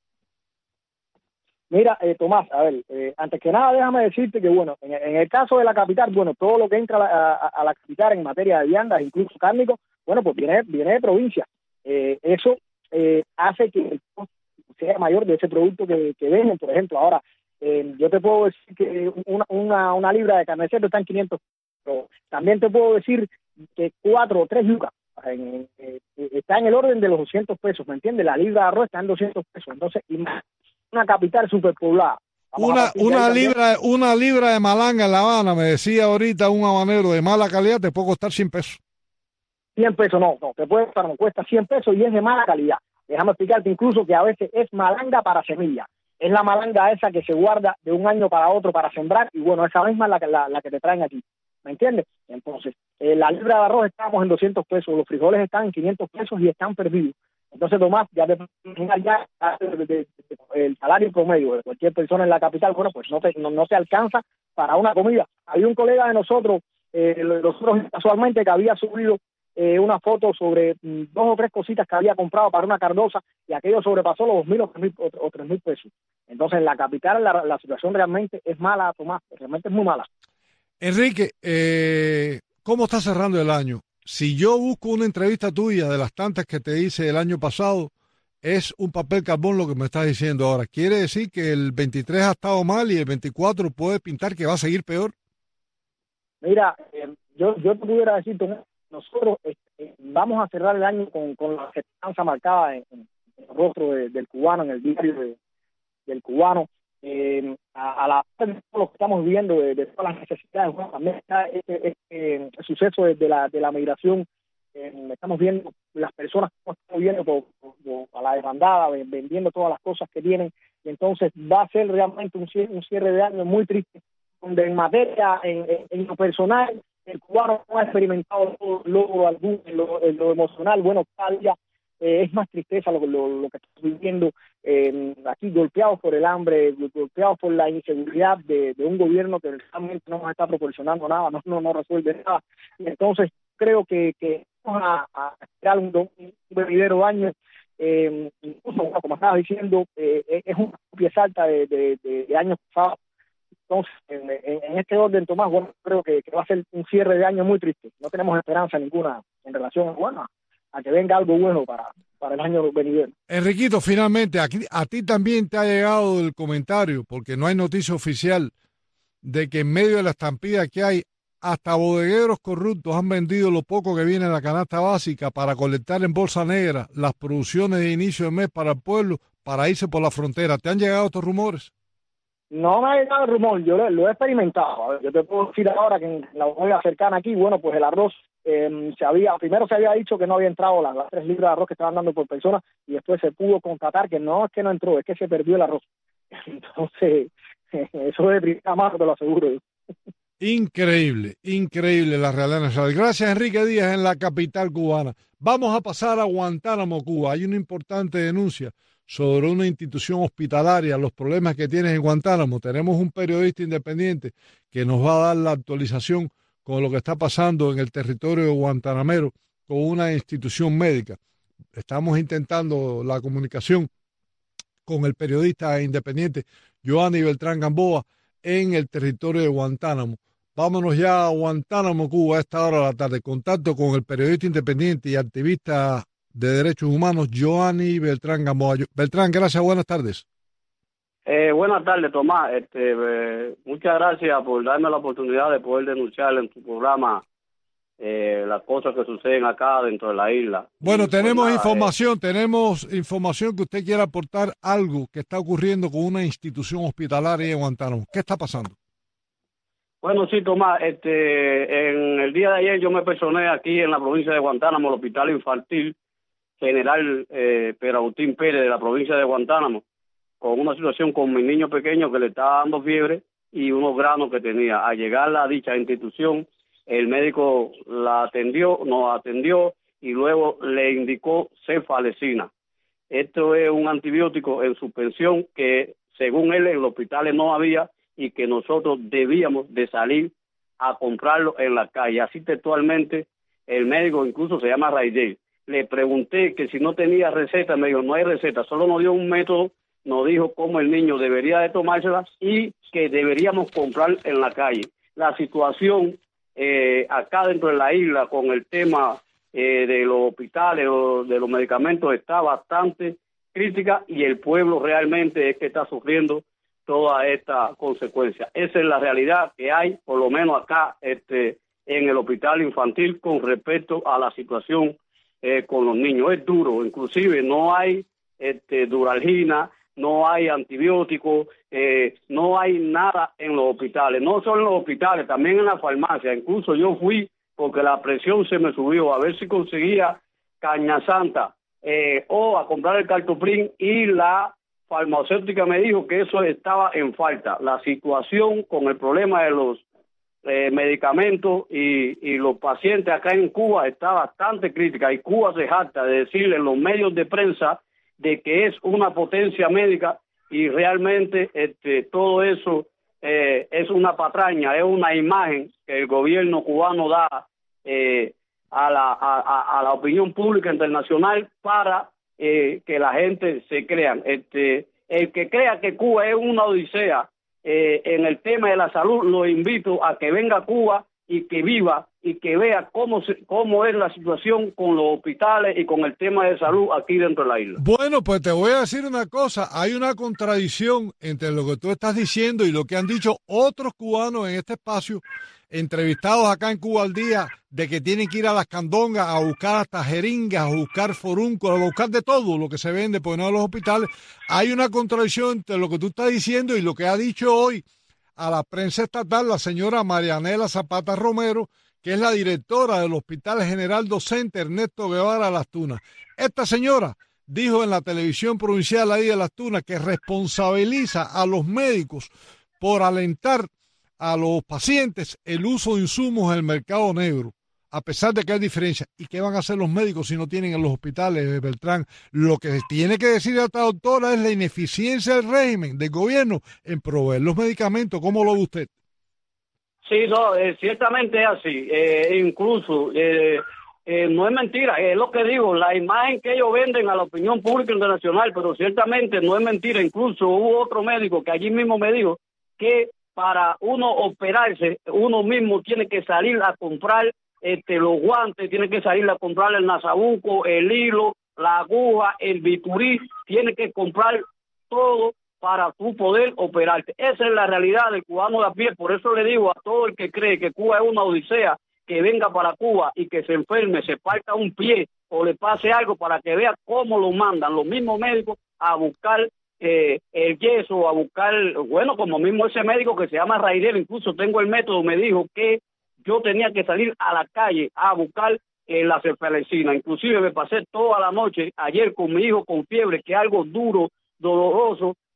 Mira, eh, Tomás, a ver, eh, antes que nada déjame decirte que, bueno, en, en el caso de la capital, bueno, todo lo que entra a la, a, a la capital en materia de viandas, incluso cárnicos, bueno, pues viene, viene de provincia. Eh, eso eh, hace que el costo sea mayor de ese producto que, que venden. Por ejemplo, ahora eh, yo te puedo decir que una, una, una libra de carne de cerdo está en quinientos, pero también te puedo decir que cuatro o tres yucas en, eh, está en el orden de los doscientos pesos, ¿me entiendes? La libra de arroz está en doscientos pesos. Entonces, una capital superpoblada. Una, una libra, una libra de malanga en La Habana, me decía ahorita un habanero de mala calidad, te puede costar cien pesos. cien pesos, no, no, te puede costar, no cuesta cien pesos y es de mala calidad. Déjame explicarte incluso que a veces es malanga para semilla. Es la malanga esa que se guarda de un año para otro para sembrar y bueno, esa misma es la que, la, la que te traen aquí. ¿Me entiendes? Entonces, eh, la libra de arroz estamos en doscientos pesos, los frijoles están en quinientos pesos y están perdidos. Entonces, Tomás, ya te ya de, de, de, el salario promedio de cualquier persona en la capital, bueno, pues no te, no, no te alcanza para una comida. Había un colega de nosotros, eh, nosotros casualmente, que había subido Eh, una foto sobre mm, dos o tres cositas que había comprado para una cardosa y aquello sobrepasó los dos mil o tres mil pesos. Entonces en la capital la, la situación realmente es mala, Tomás, realmente es muy mala. Enrique, eh, ¿cómo está cerrando el año? Si yo busco una entrevista tuya de las tantas que te hice el año pasado, es un papel carbón lo que me estás diciendo ahora. ¿Quiere decir que el veintitrés ha estado mal y el veinticuatro puede pintar que va a seguir peor? Mira, eh, yo, yo te pudiera decir, Tomás, nosotros eh, vamos a cerrar el año con, con la esperanza marcada en, en el rostro de, del cubano, en el diario de, del cubano, eh, a, a la vez de todo lo que estamos viviendo, de, de todas las necesidades. Bueno, también está este, este el suceso de, de, la, de la migración. Eh, estamos viendo las personas que están viviendo por, por, por, a la desbandada, vendiendo todas las cosas que tienen, y entonces va a ser realmente un cierre, un cierre de año muy triste, donde en materia, en, en, en lo personal, el cubano no ha experimentado logro alguno en lo, en lo emocional. Bueno, cada día eh, es más tristeza lo, lo, lo que estamos viviendo eh, aquí, golpeados por el hambre, golpeados por la inseguridad de, de un gobierno que realmente no nos está proporcionando nada, no, no, no resuelve nada. Entonces creo que, que vamos a, a crear un, un venidero daño, eh, incluso como estabas diciendo, eh, es una pieza alta de, de, de, de años pasados. Entonces, en, en, en este orden, Tomás, bueno, creo que, que va a ser un cierre de año muy triste. No tenemos esperanza ninguna en relación bueno, a que venga algo bueno para, para el año venidero. Enriquito, finalmente, aquí, a ti también te ha llegado el comentario, porque no hay noticia oficial, de que en medio de la estampida que hay, hasta bodegueros corruptos han vendido lo poco que viene en la canasta básica para colectar en bolsa negra las producciones de inicio de mes para el pueblo, para irse por la frontera. ¿Te han llegado estos rumores? No me ha llegado el rumor, yo lo, lo he experimentado. A ver, yo te puedo decir ahora que en la bodega cercana aquí, bueno, pues el arroz eh, se había, primero se había dicho que no había entrado las, las tres libras de arroz que estaban dando por persona, y después se pudo constatar que no es que no entró, es que se perdió el arroz. Entonces, Eso es de primera mano, te lo aseguro. Increíble, increíble la realidad nacional. Gracias, Enrique Díaz, en la capital cubana. Vamos a pasar a Guantánamo, Cuba. Hay una importante denuncia sobre una institución hospitalaria, los problemas que tienes en Guantánamo. Tenemos un periodista independiente que nos va a dar la actualización con lo que está pasando en el territorio de guantanamero con una institución médica. Estamos intentando la comunicación con el periodista independiente Giovanni Beltrán Gamboa en el territorio de Guantánamo. Vámonos ya a Guantánamo, Cuba, a esta hora de la tarde. Contacto con el periodista independiente y activista de derechos humanos, Giovanni Beltrán Gamboa. Beltrán, gracias, buenas tardes. Eh, buenas tardes, Tomás. Este, eh, muchas gracias por darme la oportunidad de poder denunciar en tu programa eh, las cosas que suceden acá dentro de la isla. Bueno, y tenemos pues nada, información, eh, tenemos información que usted quiera aportar algo que está ocurriendo con una institución hospitalaria en Guantánamo. ¿Qué está pasando? Bueno, sí, Tomás, este, en el día de ayer yo me personé aquí en la provincia de Guantánamo, el Hospital Infantil General eh, Pedro Agustín Pérez de la provincia de Guantánamo, con una situación con mi niño pequeño que le estaba dando fiebre y unos granos que tenía. Al llegar a dicha institución, el médico la atendió, nos atendió y luego le indicó cefalexina. Esto es un antibiótico en suspensión que, según él, en los hospitales no había y que nosotros debíamos de salir a comprarlo en la calle. Así textualmente, el médico incluso se llama Raidel. Le pregunté que si no tenía receta, me dijo, no hay receta, solo nos dio un método, nos dijo cómo el niño debería de tomársela y que deberíamos comprar en la calle. La situación eh, acá dentro de la isla con el tema eh, de los hospitales o de los medicamentos está bastante crítica y el pueblo realmente es que está sufriendo toda esta consecuencia. Esa es la realidad que hay, por lo menos acá este, en el hospital infantil con respecto a la situación eh, con los niños. Es duro, inclusive no hay este, Duralgina, no hay antibióticos, eh, no hay nada en los hospitales, no solo en los hospitales, también en la farmacia. Incluso yo fui porque la presión se me subió a ver si conseguía caña santa eh, o a comprar el cartoprin y la farmacéutica me dijo que eso estaba en falta. La situación con el problema de los eh, medicamentos y, y los pacientes acá en Cuba está bastante crítica y Cuba se jacta de decirle en los medios de prensa de que es una potencia médica y realmente este, todo eso eh, es una patraña, es una imagen que el gobierno cubano da eh, a, la, a, a la opinión pública internacional para eh, que la gente se crea. Este, el que crea que Cuba es una odisea eh, en el tema de la salud, lo invito a que venga a Cuba y que viva y que vea cómo se, cómo es la situación con los hospitales y con el tema de salud aquí dentro de la isla. Bueno, pues te voy a decir una cosa, hay una contradicción entre lo que tú estás diciendo y lo que han dicho otros cubanos en este espacio, entrevistados acá en Cuba al Día, de que tienen que ir a las candongas a buscar hasta jeringas, a buscar forúnculos, a buscar de todo lo que se vende por no en los hospitales. Hay una contradicción entre lo que tú estás diciendo y lo que ha dicho hoy a la prensa estatal la señora Marianela Zapata Romero, que es la directora del Hospital General Docente Ernesto Guevara Las Tunas. Esta señora dijo en la televisión provincial ahí de Las Tunas que responsabiliza a los médicos por alentar a los pacientes el uso de insumos en el mercado negro, a pesar de que hay diferencia. ¿Y qué van a hacer los médicos si no tienen en los hospitales, Beltrán? Lo que tiene que decir esta doctora es la ineficiencia del régimen, del gobierno, en proveer los medicamentos. ¿Cómo lo ve usted? Sí, no, eh, ciertamente es así. Eh, incluso, eh, eh, no es mentira, es lo que digo, la imagen que ellos venden a la opinión pública internacional, pero ciertamente no es mentira. Incluso hubo otro médico que allí mismo me dijo que para uno operarse, uno mismo tiene que salir a comprar este, los guantes, tiene que salir a comprar el nasabuco, el hilo, la aguja, el bisturí, tiene que comprar todo para tú poder operarte. Esa es la realidad del cubano de a pie. Por eso le digo a todo el que cree que Cuba es una odisea, que venga para Cuba y que se enferme, se parta un pie o le pase algo para que vea cómo lo mandan los mismos médicos a buscar eh, el yeso, a buscar, bueno, como mismo ese médico que se llama Raidel, incluso tengo el método, me dijo que yo tenía que salir a la calle a buscar eh, la cefalexina. Inclusive me pasé toda la noche ayer con mi hijo con fiebre, que es algo duro, doloroso,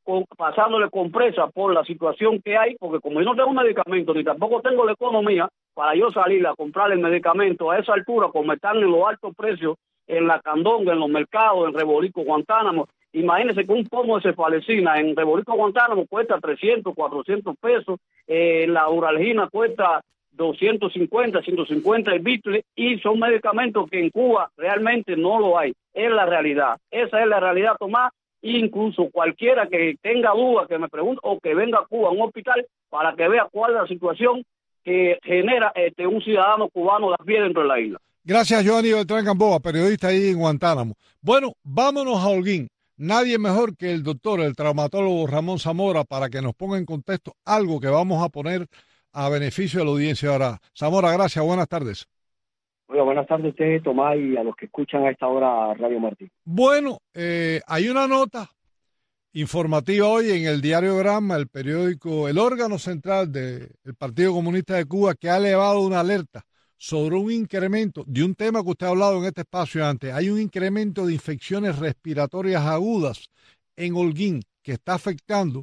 con, pasándole compresa por la situación que hay, porque como yo no tengo medicamento ni tampoco tengo la economía para yo salir a comprar el medicamento a esa altura, como están en los altos precios en la Candonga, en los mercados, en Reborico, Guantánamo. Imagínense que un pomo de cefalecina en Reborico, Guantánamo cuesta trescientos, cuatrocientos pesos, eh, la uralgina cuesta doscientos cincuenta, ciento cincuenta el bitle, y son medicamentos que en Cuba realmente no lo hay. Es la realidad, esa es la realidad, Tomás. Incluso cualquiera que tenga duda, que me pregunte, o que venga a Cuba a un hospital para que vea cuál es la situación que genera este, un ciudadano cubano de a pie dentro de la isla. Gracias, Johnny Beltrán Gamboa, periodista ahí en Guantánamo. Bueno, vámonos a Holguín. Nadie mejor que el doctor, el traumatólogo Ramón Zamora, para que nos ponga en contexto algo que vamos a poner a beneficio de la audiencia ahora. Zamora, gracias, buenas tardes. Bueno, buenas tardes a ustedes, Tomás, y a los que escuchan a esta hora Radio Martín. Bueno, eh, hay una nota informativa hoy en el diario Granma, el periódico, el órgano central del Partido Comunista de Cuba, que ha elevado una alerta sobre un incremento de un tema que usted ha hablado en este espacio antes. Hay un incremento de infecciones respiratorias agudas en Holguín que está afectando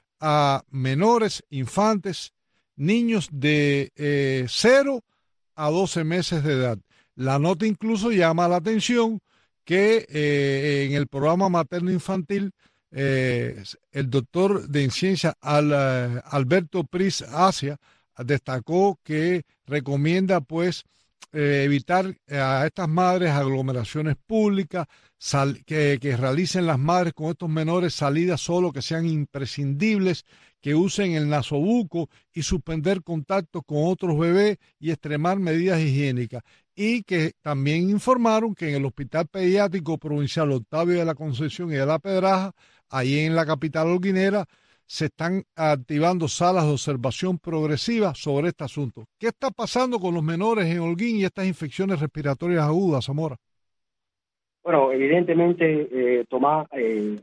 a menores, infantes, niños de eh, cero a doce meses de edad. La nota incluso llama la atención que eh, en el programa materno-infantil eh, el doctor de ciencia Al, uh, Alberto Pris Asia destacó que recomienda pues eh, evitar a estas madres aglomeraciones públicas, sal, que, que realicen las madres con estos menores salidas solo que sean imprescindibles, que usen el nasobuco y suspender contactos con otros bebés y extremar medidas higiénicas. Y que también informaron que en el Hospital Pediátrico Provincial Octavio de la Concepción y de la Pedraja, ahí en la capital holguinera, se están activando salas de observación progresiva sobre este asunto. ¿Qué está pasando con los menores en Holguín y estas infecciones respiratorias agudas, Zamora? Bueno, evidentemente, eh, Tomás, eh,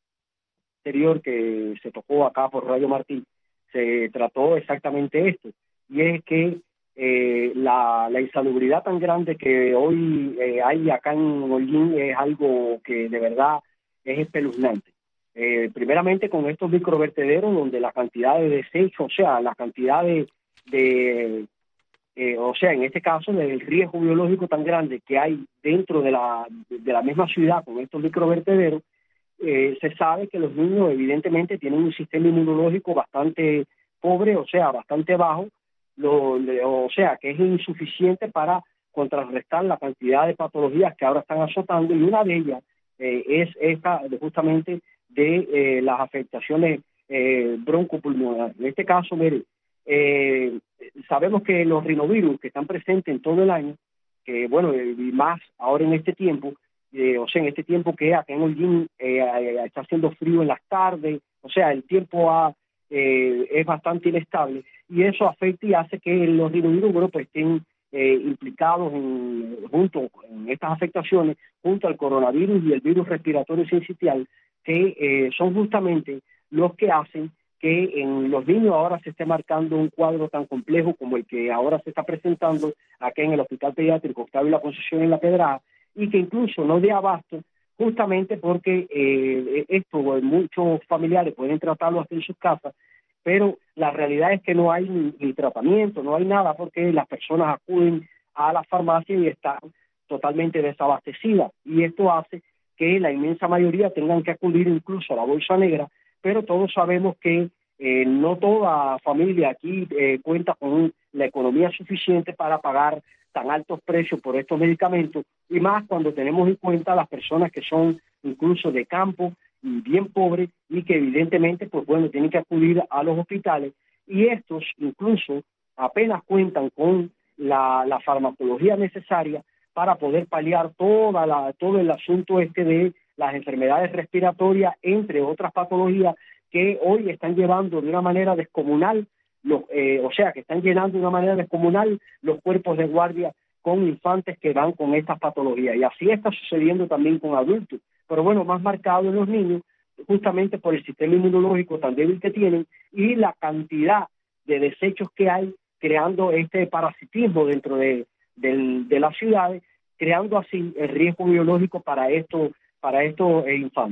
anterior que se tocó acá por Radio Martín, se trató exactamente esto, y es que eh, la, la insalubridad tan grande que hoy eh, hay acá en Holguín es algo que de verdad es espeluznante. Eh, primeramente con estos microvertederos donde la cantidad de desechos, o sea, la cantidad de, de eh, o sea, en este caso del riesgo biológico tan grande que hay dentro de la, de la misma ciudad con estos microvertederos, eh, se sabe que los niños evidentemente tienen un sistema inmunológico bastante pobre, o sea, bastante bajo, lo, o sea, que es insuficiente para contrarrestar la cantidad de patologías que ahora están azotando, y una de ellas eh, es esta de justamente de eh, las afectaciones eh, broncopulmonares. En este caso, mire, eh, sabemos que los rinovirus que están presentes en todo el año, que bueno, y más ahora en este tiempo, eh, o sea, en este tiempo que acá en Holguín eh, está haciendo frío en las tardes, o sea, el tiempo ha, eh, es bastante inestable, y eso afecta y hace que los rinovirus, bueno, pues estén eh, implicados en, junto en estas afectaciones, junto al coronavirus y el virus respiratorio sincitial, que eh, son justamente los que hacen que en los niños ahora se esté marcando un cuadro tan complejo como el que ahora se está presentando acá en el Hospital Pediátrico Octavio La Concepción en La Pedraja, y que incluso no dé abasto, justamente porque eh, esto muchos familiares pueden tratarlo hasta en sus casas, pero la realidad es que no hay ni, ni tratamiento, no hay nada, porque las personas acuden a la farmacia y están totalmente desabastecidas, y esto hace que la inmensa mayoría tengan que acudir incluso a la bolsa negra, pero todos sabemos que eh, no toda familia aquí eh, cuenta con la economía suficiente para pagar tan altos precios por estos medicamentos, y más cuando tenemos en cuenta las personas que son incluso de campo y bien pobres, y que evidentemente, pues bueno, tienen que acudir a los hospitales, y estos incluso apenas cuentan con la, la farmacología necesaria para poder paliar toda la, todo el asunto este de las enfermedades respiratorias, entre otras patologías que hoy están llevando de una manera descomunal, los, eh, o sea, que están llenando de una manera descomunal los cuerpos de guardia con infantes que van con estas patologías. Y así está sucediendo también con adultos, pero bueno, más marcado en los niños, justamente por el sistema inmunológico tan débil que tienen y la cantidad de desechos que hay, creando este parasitismo dentro de, de, de las ciudades, creando así el riesgo biológico para estos para estos eh, infantes.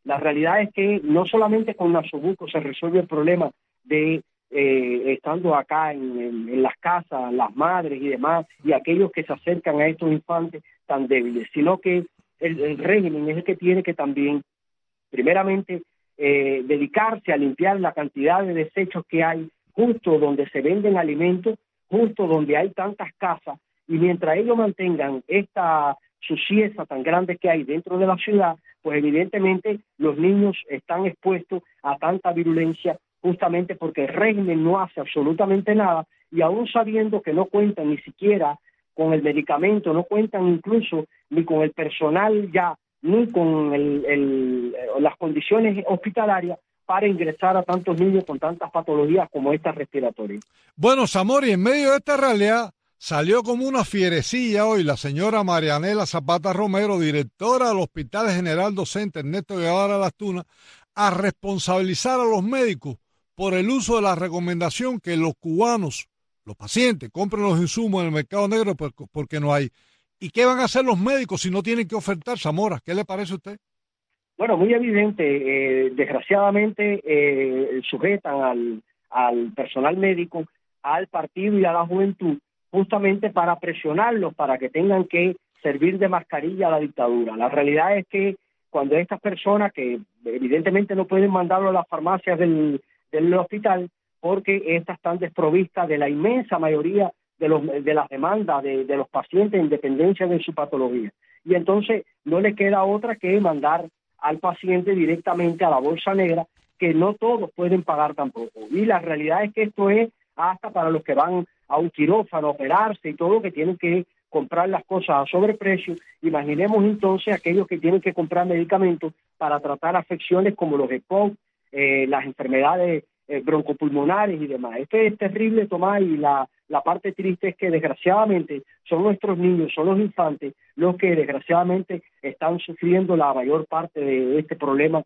La realidad es que no solamente con Nasobuco se resuelve el problema de eh, estando acá en, en, en las casas, las madres y demás, y aquellos que se acercan a estos infantes tan débiles, sino que el, el régimen es el que tiene que también, primeramente, eh, dedicarse a limpiar la cantidad de desechos que hay justo donde se venden alimentos, justo donde hay tantas casas, y mientras ellos mantengan esta suciedad tan grande que hay dentro de la ciudad, pues evidentemente los niños están expuestos a tanta virulencia justamente porque el régimen no hace absolutamente nada, y aún sabiendo que no cuentan ni siquiera con el medicamento, no cuentan incluso ni con el personal ya, ni con el, el, las condiciones hospitalarias para ingresar a tantos niños con tantas patologías como estas respiratorias. Bueno, Zamora, y en medio de esta realidad salió como una fierecilla hoy la señora Marianela Zapata Romero, directora del Hospital General Docente Ernesto Guevara Las Tunas, a responsabilizar a los médicos por el uso de la recomendación que los cubanos, los pacientes, compren los insumos en el mercado negro porque no hay. ¿Y qué van a hacer los médicos si no tienen que ofertar, Zamora? ¿Qué le parece a usted? Bueno, muy evidente, eh, desgraciadamente eh, sujetan al, al personal médico, al partido y a la juventud, justamente para presionarlos, para que tengan que servir de mascarilla a la dictadura. La realidad es que cuando estas personas, que evidentemente no pueden mandarlo a las farmacias del, del hospital, porque estas están desprovistas de la inmensa mayoría de, los, de las demandas de, de los pacientes en dependencia de su patología. Y entonces no le queda otra que mandar al paciente directamente a la bolsa negra, que no todos pueden pagar tampoco. Y la realidad es que esto es hasta para los que van a un quirófano a operarse y todo, que tienen que comprar las cosas a sobreprecio. Imaginemos entonces aquellos que tienen que comprar medicamentos para tratar afecciones como los E P O C, eh, las enfermedades eh, broncopulmonares y demás. Esto es terrible, Tomás, y la, la parte triste es que desgraciadamente son nuestros niños, son los infantes los que desgraciadamente están sufriendo la mayor parte de este problema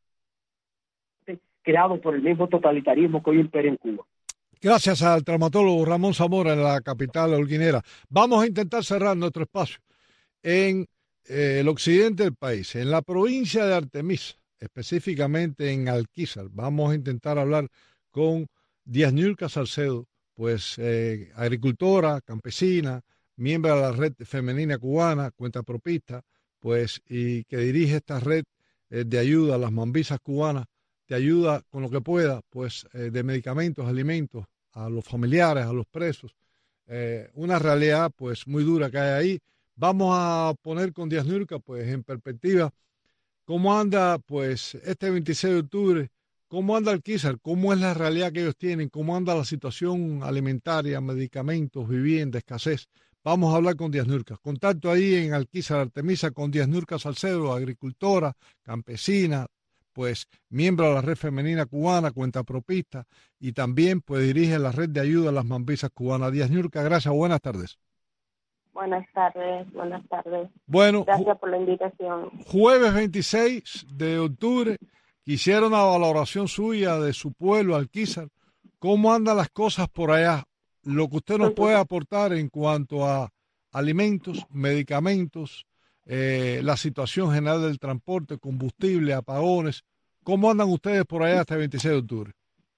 creado por el mismo totalitarismo que hoy impera en Cuba. Gracias al traumatólogo Ramón Zamora en la capital holguinera. Vamos a intentar cerrar nuestro espacio en eh, el occidente del país, en la provincia de Artemisa, específicamente en Alquizar. Vamos a intentar hablar con Díaz Niurka Salcedo, pues eh, agricultora, campesina, miembro de la Red Femenina Cubana, cuentapropista, pues, y que dirige esta red eh, de ayuda a las mambisas cubanas, de ayuda con lo que pueda, pues, eh, de medicamentos, alimentos, a los familiares, a los presos. Eh, una realidad, pues, muy dura que hay ahí. Vamos a poner con Díaz Niurka, pues, en perspectiva, cómo anda, pues, este veintiséis de octubre, cómo anda Alquizar, cómo es la realidad que ellos tienen, cómo anda la situación alimentaria, medicamentos, vivienda, escasez. Vamos a hablar con Díaz Niurka. Contacto ahí en Alquizar, Artemisa, con Díaz Niurka Salcedo, agricultora, campesina, pues miembro de la Red Femenina Cubana, cuentapropista, y también pues dirige la Red de Ayuda a las Mambisas Cubanas. Díaz Niurka, gracias, buenas tardes. Buenas tardes, buenas tardes. Bueno, gracias por la invitación. Jueves veintiséis de octubre, quisiera una valoración suya de su pueblo, Alquizar. ¿Cómo andan las cosas por allá? Lo que usted nos puede aportar en cuanto a alimentos, medicamentos, eh, la situación general del transporte, combustible, apagones. ¿Cómo andan ustedes por allá hasta el veintiséis de octubre?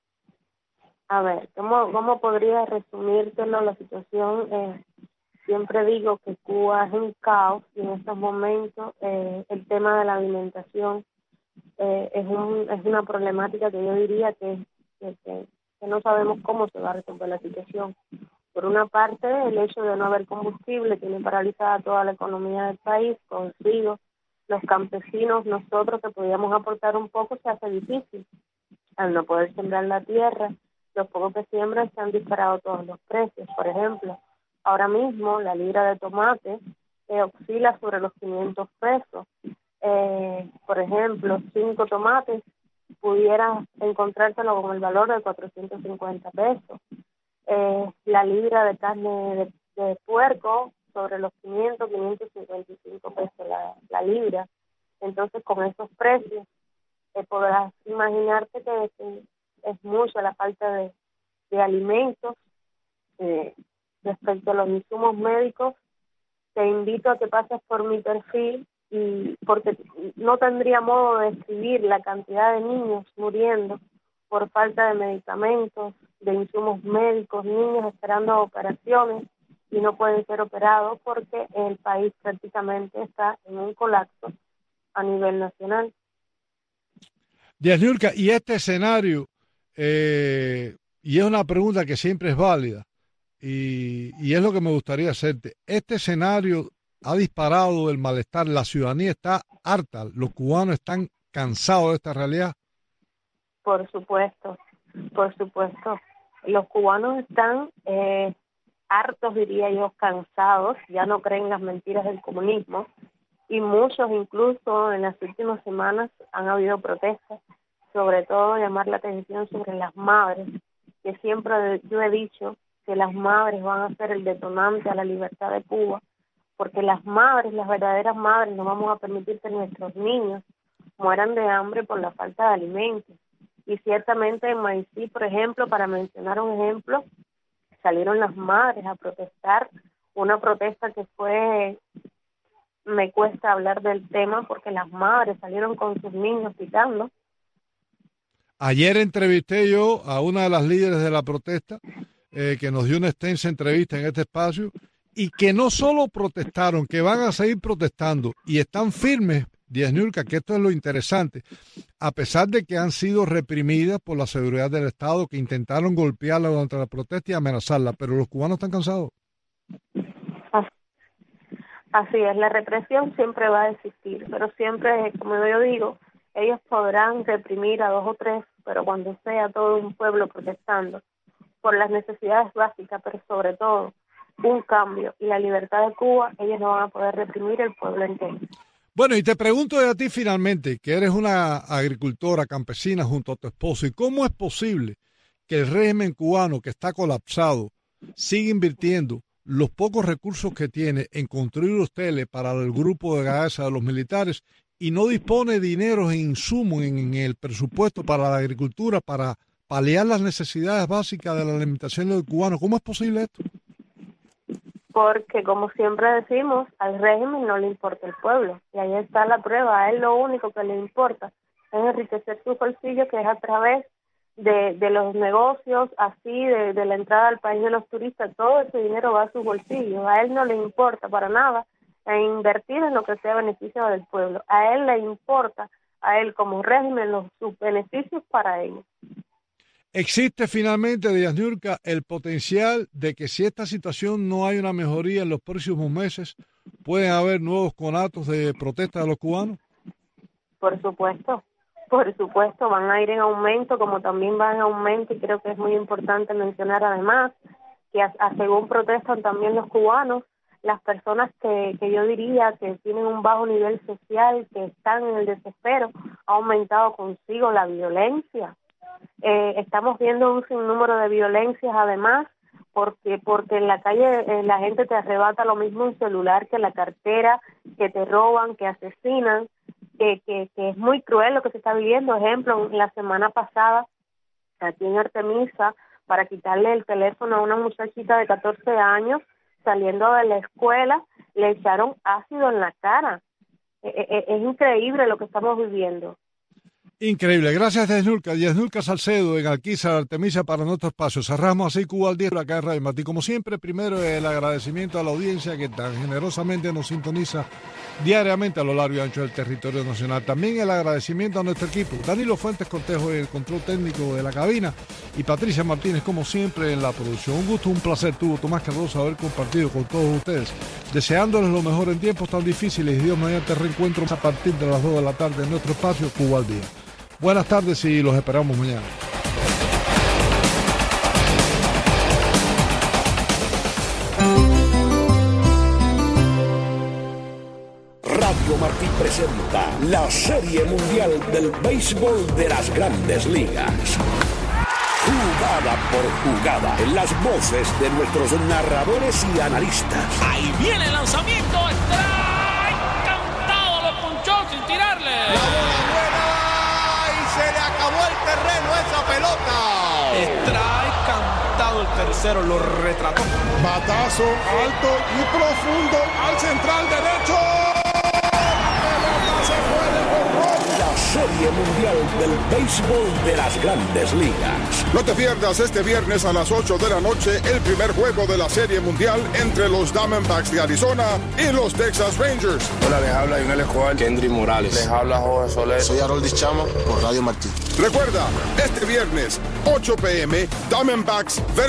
A ver, ¿cómo, cómo podría resumírtelo la situación? Eh, siempre digo que Cuba es un caos y en estos momentos eh, el tema de la alimentación eh, es, un, es una problemática que yo diría que, que, que, que no sabemos cómo se va a resolver la situación. Por una parte, el hecho de no haber combustible tiene paralizada toda la economía del país, consigo los campesinos, nosotros que podíamos aportar un poco, se hace difícil. Al no poder sembrar la tierra, los pocos que siembran se han disparado todos los precios. Por ejemplo, ahora mismo la libra de tomate eh, oscila sobre los quinientos pesos. Eh, por ejemplo, cinco tomates pudiera encontrárselo con el valor de cuatrocientos cincuenta pesos. Eh, la libra de carne de, de puerco sobre los quinientos, quinientos cincuenta y cinco pesos la, la libra. Entonces, con esos precios, eh, podrás imaginarte que es, es mucha la falta de, de alimentos. Eh, respecto a los insumos médicos, te invito a que pases por mi perfil y porque no tendría modo de describir la cantidad de niños muriendo por falta de medicamentos, de insumos médicos, niños esperando operaciones y no pueden ser operados porque el país prácticamente está en un colapso a nivel nacional. Díaz Niurka, y este escenario, eh, y es una pregunta que siempre es válida, y, y es lo que me gustaría hacerte, este escenario ha disparado el malestar, la ciudadanía está harta, los cubanos están cansados de esta realidad. Por supuesto, por supuesto. Los cubanos están eh, hartos, diría yo, cansados, ya no creen las mentiras del comunismo, y muchos incluso en las últimas semanas han habido protestas, sobre todo llamar la atención sobre las madres, que siempre yo he dicho que las madres van a ser el detonante a la libertad de Cuba, porque las madres, las verdaderas madres, no vamos a permitir que nuestros niños mueran de hambre por la falta de alimentos. Y ciertamente en Maicí, por ejemplo, para mencionar un ejemplo, salieron las madres a protestar, una protesta que fue, me cuesta hablar del tema porque las madres salieron con sus niños gritando. Ayer entrevisté yo a una de las líderes de la protesta, eh, que nos dio una extensa entrevista en este espacio, y que no solo protestaron, que van a seguir protestando y están firmes, Díaz Niurka, que esto es lo interesante, a pesar de que han sido reprimidas por la seguridad del Estado, que intentaron golpearla durante la protesta y amenazarla, pero los cubanos están cansados. Así es, la represión siempre va a existir, pero siempre, como yo digo, ellos podrán reprimir a dos o tres, pero cuando sea todo un pueblo protestando por las necesidades básicas, pero sobre todo un cambio y la libertad de Cuba, ellos no van a poder reprimir el pueblo entero. Bueno, y te pregunto de a ti finalmente, que eres una agricultora campesina junto a tu esposo, ¿y cómo es posible que el régimen cubano, que está colapsado, siga invirtiendo los pocos recursos que tiene en construir hoteles para el grupo de Gaesa de los militares y no dispone de dinero e insumos en, en el presupuesto para la agricultura, para paliar las necesidades básicas de la alimentación del cubano? ¿Cómo es posible esto? Porque, como siempre decimos, al régimen no le importa el pueblo. Y ahí está la prueba. A él lo único que le importa es enriquecer su bolsillo, que es a través de, de los negocios, así, de, de la entrada al país de los turistas. Todo ese dinero va a su bolsillo. A él no le importa para nada invertir en lo que sea beneficio del pueblo. A él le importa, a él como régimen, los, sus beneficios para ellos. ¿Existe finalmente, Díaz Niurka, el potencial de que si esta situación no hay una mejoría en los próximos meses, pueden haber nuevos conatos de protesta de los cubanos? Por supuesto, por supuesto, van a ir en aumento, como también van en aumento, y creo que es muy importante mencionar además que a, a según protestan también los cubanos, las personas que, que yo diría que tienen un bajo nivel social, que están en el desespero, ha aumentado consigo la violencia. Eh, estamos viendo un sinnúmero de violencias además, porque porque en la calle eh, la gente te arrebata lo mismo un celular que la cartera, que te roban, que asesinan, que, que, que es muy cruel lo que se está viviendo. Ejemplo, la semana pasada, aquí en Artemisa, para quitarle el teléfono a una muchachita de catorce años, saliendo de la escuela, le echaron ácido en la cara. Eh, eh, es increíble lo que estamos viviendo. Increíble. Gracias, Díaz Niurka. Díaz Niurka Salcedo en Alquizar, Artemisa, para nuestro espacio. Cerramos así Cuba al día acá en Radio Martí. Como siempre, primero el agradecimiento a la audiencia que tan generosamente nos sintoniza diariamente a lo largo y ancho del territorio nacional. También el agradecimiento a nuestro equipo. Danilo Fuentes Cortejo en el control técnico de la cabina y Patricia Martínez, como siempre, en la producción. Un gusto, un placer tuvo Tomás Cardoso haber compartido con todos ustedes. Deseándoles lo mejor en tiempos tan difíciles y Dios mediante reencuentro a partir de las dos de la tarde en nuestro espacio Cuba al día. Buenas tardes y los esperamos mañana. Radio Martí presenta la Serie Mundial del Béisbol de las Grandes Ligas. Jugada por jugada, en las voces de nuestros narradores y analistas. Ahí viene el lanzamiento, strike, cantado, lo punchó sin tirarle. La bola buena y se le acabó el terreno esa pelota. Strike, cantado, el tercero lo retrató. Batazo alto y profundo al central derecho. Serie Mundial del Béisbol de las Grandes Ligas. No te pierdas este viernes a las ocho de la noche el primer juego de la Serie Mundial entre los Diamondbacks de Arizona y los Texas Rangers. Hola, les habla Lionel Escobar, Kendry Morales. Les habla Jorge Soler. Soy Harold Chamo por Radio Martí. Recuerda, este viernes, ocho p m, Diamondbacks versus